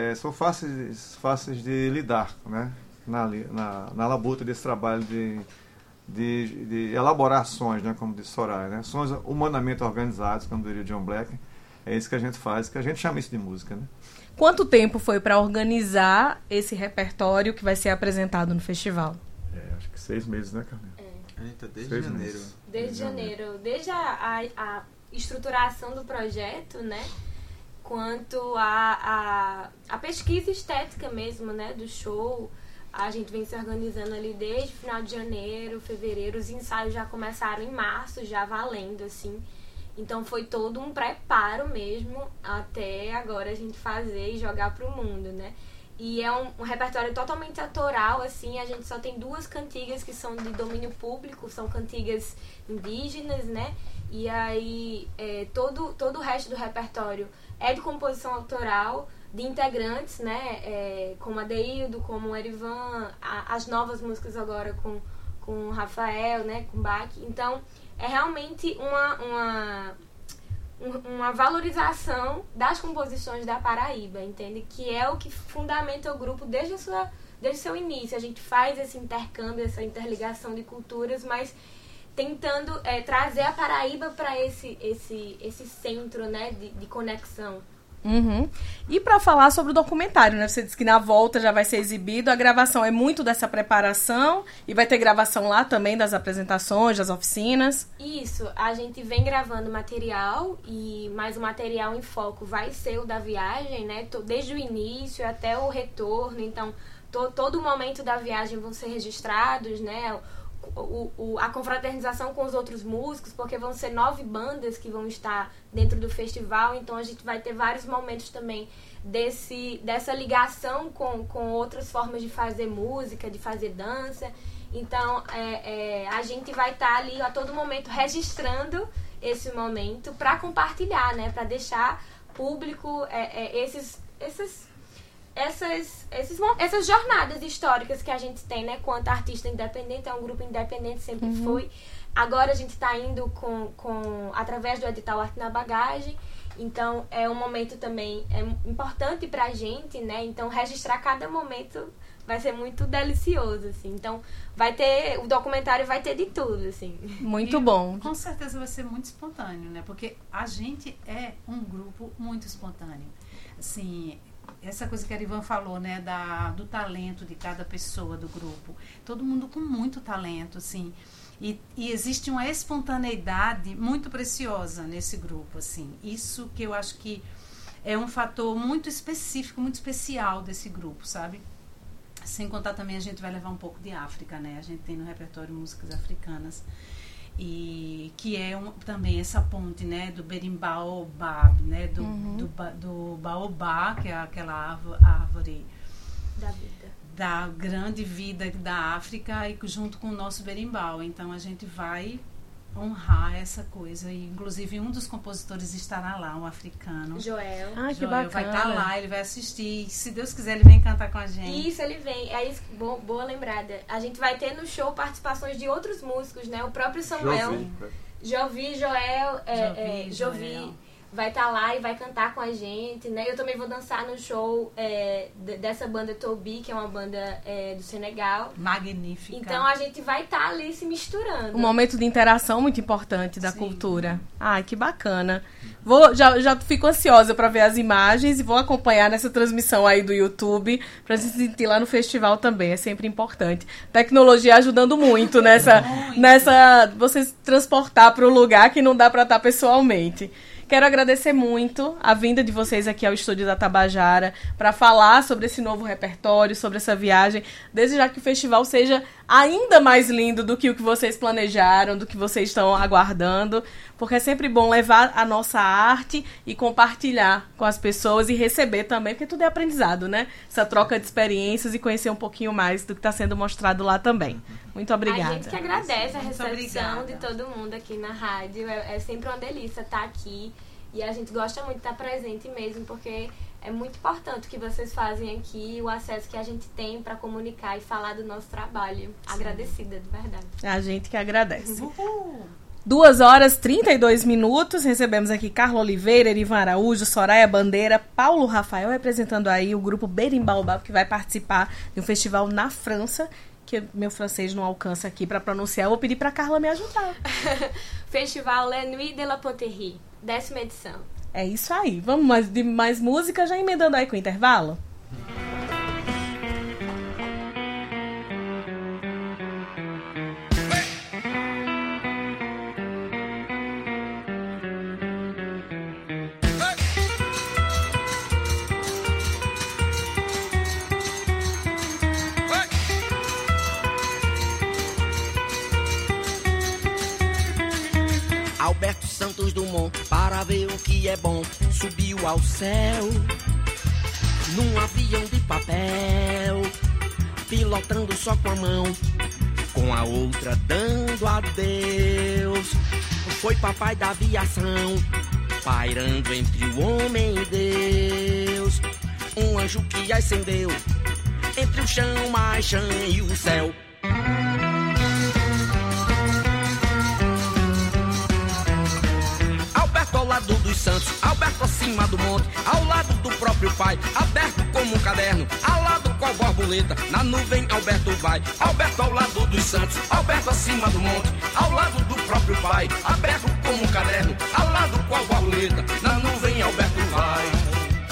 de lidar, né? Na labuta desse trabalho de elaborar sons, né? Como disse Soraya, né? Sons humanamente organizados, como diria John Black. É isso que a gente faz, que a gente chama isso de música, né? Quanto tempo foi para organizar esse repertório que vai ser apresentado no festival? Acho que 6 meses, né, Carlinhos? Desde janeiro. Desde janeiro. Desde a estruturação do projeto, né? Quanto a pesquisa estética mesmo, né? Do show. A gente vem se organizando ali desde final de janeiro, fevereiro. Os ensaios já começaram em março, já valendo, assim. Então foi todo um preparo mesmo até agora a gente fazer e jogar pro mundo, né? E é um repertório totalmente autoral, assim, a gente só tem 2 cantigas que são de domínio público, são cantigas indígenas, né? E aí todo o resto do repertório é de composição autoral, de integrantes, né? Como Adeildo, como o Erivan, as novas músicas agora com o Rafael, né? Com Bach. Então, é realmente uma valorização das composições da Paraíba, entende? Que é o que fundamenta o grupo desde o seu início. A gente faz esse intercâmbio, essa interligação de culturas, mas tentando trazer a Paraíba para esse centro, né, de conexão Uhum. E para falar sobre o documentário, né? Você disse que na volta já vai ser exibido. A gravação é muito dessa preparação e vai ter gravação lá também das apresentações, das oficinas. Isso, a gente vem gravando material, mas o material em foco vai ser o da viagem, né? Desde o início até o retorno. Então, todo o momento da viagem vão ser registrados, né? A confraternização com os outros músicos, porque vão ser 9 bandas que vão estar dentro do festival, então a gente vai ter vários momentos também dessa ligação com outras formas de fazer música, de fazer dança. Então a gente vai estar ali a todo momento registrando esse momento para compartilhar, né, para deixar público essas jornadas históricas que a gente tem, né, quanto artista independente, é um grupo independente, sempre foi. Agora a gente está indo através do edital Arte na Bagagem, então é um momento também importante pra gente, né, então registrar cada momento vai ser muito delicioso, assim. Então o documentário vai ter de tudo, assim. Muito bom. Com certeza vai ser muito espontâneo, né, porque a gente é um grupo muito espontâneo, assim. Essa coisa que a Erivan falou, né, do talento de cada pessoa do grupo. Todo mundo com muito talento, assim. E existe uma espontaneidade muito preciosa nesse grupo, assim. Isso que eu acho que é um fator muito específico, muito especial desse grupo, sabe? Sem contar também, a gente vai levar um pouco de África, né? A gente tem no repertório músicas africanas. E que é também essa ponte, né, do berimbau, né, do baobá, que é aquela árvore da vida, da grande vida da África, e junto com o nosso berimbau. Então a gente vai honrar essa coisa, e inclusive um dos compositores estará lá, um africano, Joel. Que bacana. Vai estar lá, ele vai assistir, se Deus quiser ele vem cantar com a gente. Isso, ele vem, é isso, boa lembrada. A gente vai ter no show participações de outros músicos, né, o próprio Samuel, Jovi, vai estar lá e vai cantar com a gente, né? Eu também vou dançar no show dessa banda Tobi, que é uma banda do Senegal. Magnífica. Então a gente vai estar ali se misturando. Um momento de interação muito importante da cultura. Que bacana. Já fico ansiosa para ver as imagens e vou acompanhar nessa transmissão aí do YouTube para se sentir lá no festival também. É sempre importante. Tecnologia ajudando muito nessa vocês transportar para o lugar que não dá para estar pessoalmente. Quero agradecer muito a vinda de vocês aqui ao estúdio da Tabajara para falar sobre esse novo repertório, sobre essa viagem. Desejar que o festival seja ainda mais lindo do que o que vocês planejaram, do que vocês estão aguardando, porque é sempre bom levar a nossa arte e compartilhar com as pessoas e receber também, porque tudo é aprendizado, né? Essa troca de experiências e conhecer um pouquinho mais do que está sendo mostrado lá também. Muito obrigada. A gente que agradece a recepção de todo mundo aqui na rádio. É sempre uma delícia estar aqui. E a gente gosta muito de estar presente mesmo, porque é muito importante o que vocês fazem aqui, o acesso que a gente tem para comunicar e falar do nosso trabalho. Sim. Agradecida, de verdade. A gente que agradece. 2h32. Recebemos aqui Carla Oliveira, Erivan Araújo, Soraya Bandeira, Paulo Rafael, representando aí o grupo Berimbau, que vai participar de um festival na França, que meu francês não alcança aqui para pronunciar. Eu vou pedir para Carla me ajudar. Festival La Nuit de la Poterie, 10ª edição. É isso aí. Vamos de mais música, já emendando aí com o intervalo? Alberto Santos Dumont, para ver o que é bom, subiu ao céu num avião de papel, pilotando só com a mão, com a outra dando adeus. Foi papai da aviação, pairando entre o homem e Deus, um anjo que acendeu entre o chão, mais chão e o céu. Alberto ao lado dos santos, Alberto acima do monte, ao lado do próprio pai, aberto como um caderno, ao lado qual borboleta, na nuvem Alberto vai. Alberto ao lado dos santos, Alberto acima do monte, ao lado do próprio pai, aberto como um caderno, ao lado qual borboleta, na nuvem Alberto vai.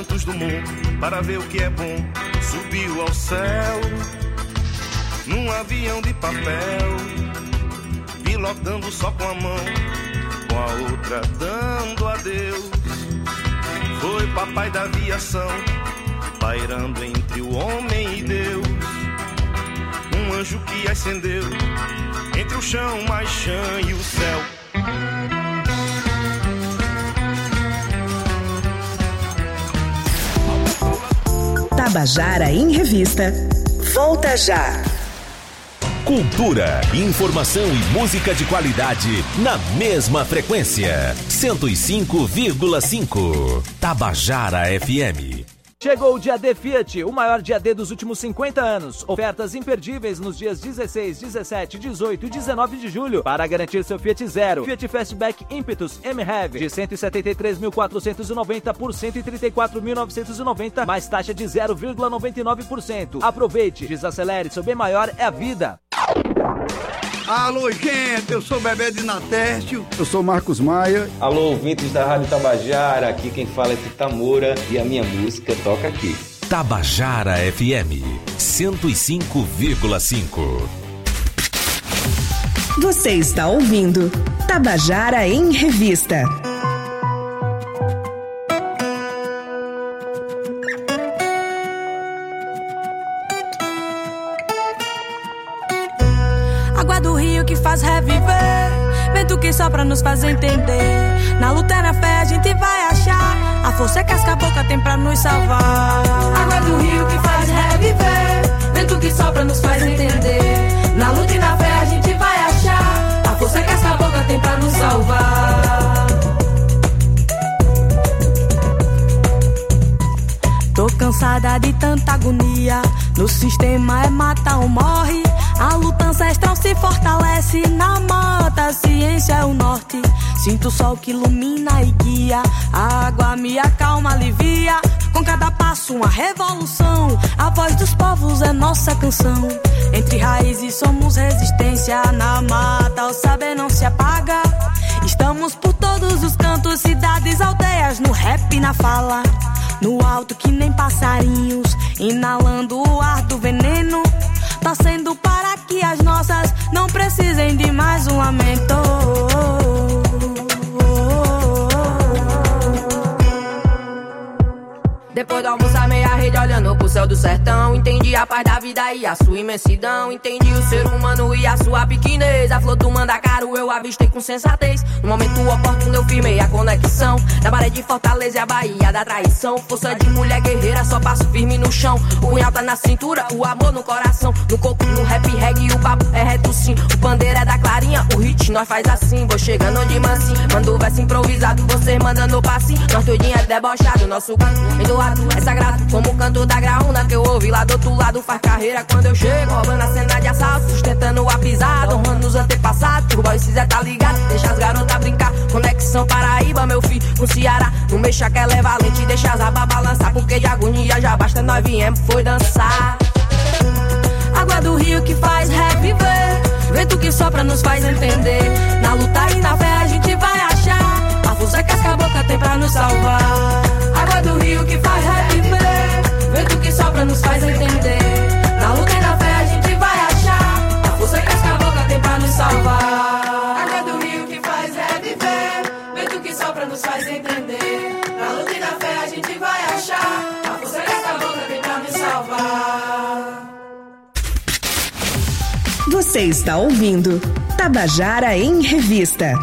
cantos do mundo para ver o que é bom. Subiu ao céu num avião de papel, pilotando só com a mão, com a outra dando adeus. Foi papai da aviação, pairando entre o homem e Deus. Um anjo que ascendeu entre o chão, mais chão e o céu. Tabajara em Revista. Volta já! Cultura, informação e música de qualidade na mesma frequência. 105,5. Tabajara FM. Chegou o Dia D Fiat, o maior Dia D dos últimos 50 anos. Ofertas imperdíveis nos dias 16, 17, 18 e 19 de julho para garantir seu Fiat Zero. Fiat Fastback Impetus MHEV de 173.490 por 134.990, mais taxa de 0,99%. Aproveite, desacelere, seu bem maior é a vida. Alô, gente, eu sou Bebê de Natécio. Eu sou Marcos Maia. Alô, ouvintes da Rádio Tabajara, aqui quem fala é Tita Moura e a minha música toca aqui. Tabajara FM 105,5. Você está ouvindo Tabajara em Revista. Água do rio que faz reviver, vento que sopra nos faz entender. Na luta e na fé a gente vai achar a força que as caboclas tem pra nos salvar. Água do rio que faz reviver, vento que sopra nos faz entender. Na luta e na fé a gente vai achar a força que as caboclas tem pra nos salvar. Tô cansada de tanta agonia, no sistema é mata ou morre. A luta ancestral se fortalece na mata, a ciência é o norte. Sinto o sol que ilumina e guia, a água me acalma, alivia. Com cada passo uma revolução, a voz dos povos é nossa canção. Entre raízes somos resistência, na mata o saber não se apaga. Estamos por todos os cantos, cidades, aldeias, no rap e na fala. No alto que nem passarinhos, inalando o ar do veneno, torcendo para que as nossas não precisem de mais um lamento. Depois do almoço, a meia rede olhando pro céu do sertão. Entendi a paz da vida e a sua imensidão. Entendi o ser humano e a sua pequenez. A flor do Mandacaru eu avistei com sensatez. No momento oportuno eu firmei a conexão da maré de Fortaleza e a Bahia da traição. Força de mulher guerreira, só passo firme no chão. O punhal tá na cintura, o amor no coração. No coco, no rap, reggae, o papo é reto sim. O pandeiro é da clarinha, o hit nós faz assim. Vou chegando de mansinho, mando o verso improvisado. Você mandando o passinho, nós tudinho é debochado. Nosso canto endoado é sagrado, como o canto da graúna que eu ouvi lá do outro lado. Faz carreira quando eu chego, roubando a cena de assalto, sustentando a pisada, honrando os antepassados. O boy se Zé tá ligado, deixa as garotas brincar. Conexão Paraíba, meu filho, com Ceará. Não mexa que ela é valente, deixa as abas balançar. Porque de agonia já basta, nós viemos, foi dançar. Água do rio que faz reviver, vento que sopra nos faz entender. Na luta e na fé a gente vai achar a força que as caboclas tem pra nos salvar. Água do rio que faz reviver, vento que sopra nos faz entender. Na luta e na fé a gente vai achar a força que as caboclas tem pra nos salvar. Água do rio que faz reviver, vento que sopra nos faz entender. Na luta e na fé a gente vai achar a força que as caboclas tem pra nos salvar. Você está ouvindo Tabajara em Revista.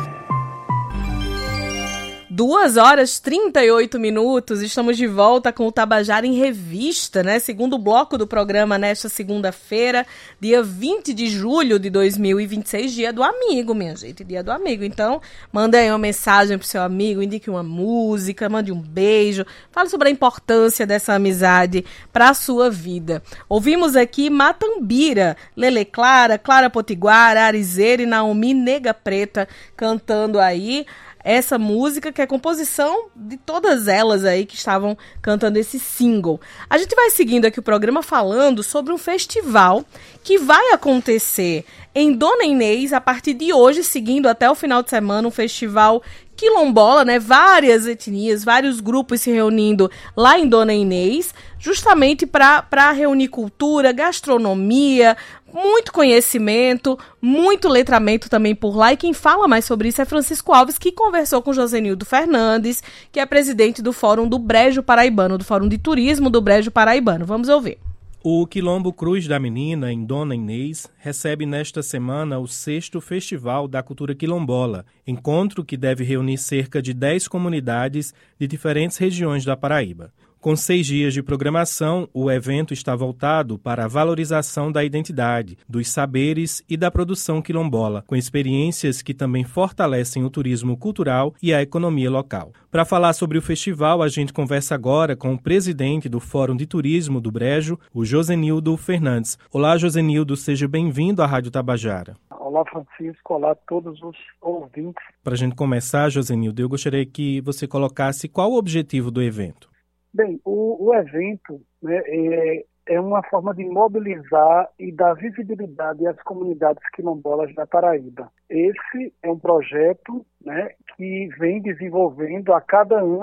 2h38, estamos de volta com o Tabajara em Revista, né? Segundo bloco do programa nesta segunda-feira, dia 20 de julho de 2026, dia do amigo, minha gente, dia do amigo. Então, manda aí uma mensagem pro seu amigo, indique uma música, mande um beijo, fale sobre a importância dessa amizade para a sua vida. Ouvimos aqui Matambira, Lele Clara, Clara Potiguara, Arizeira e Naomi Nega Preta cantando aí essa música, que é composição de todas elas aí que estavam cantando esse single. A gente vai seguindo aqui o programa falando sobre um festival que vai acontecer em Dona Inês a partir de hoje, seguindo até o final de semana, um festival quilombola, né? Várias etnias, vários grupos se reunindo lá em Dona Inês, justamente para reunir cultura, gastronomia, muito conhecimento, muito letramento também por lá. E quem fala mais sobre isso é Francisco Alves, que conversou com Josenildo Fernandes, que é presidente do Fórum do Brejo Paraibano, do Fórum de Turismo do Brejo Paraibano. Vamos ouvir. O Quilombo Cruz da Menina, em Dona Inês, recebe nesta semana o 6º Festival da Cultura Quilombola, encontro que deve reunir cerca de 10 comunidades de diferentes regiões da Paraíba. Com 6 dias de programação, o evento está voltado para a valorização da identidade, dos saberes e da produção quilombola, com experiências que também fortalecem o turismo cultural e a economia local. Para falar sobre o festival, a gente conversa agora com o presidente do Fórum de Turismo do Brejo, o Josenildo Fernandes. Olá, Josenildo, seja bem-vindo à Rádio Tabajara. Olá, Francisco. Olá a todos os ouvintes. Para a gente começar, Josenildo, eu gostaria que você colocasse qual o objetivo do evento. Bem, o evento, né, é uma forma de mobilizar e dar visibilidade às comunidades quilombolas da Paraíba. Esse é um projeto, né, que vem desenvolvendo a cada ano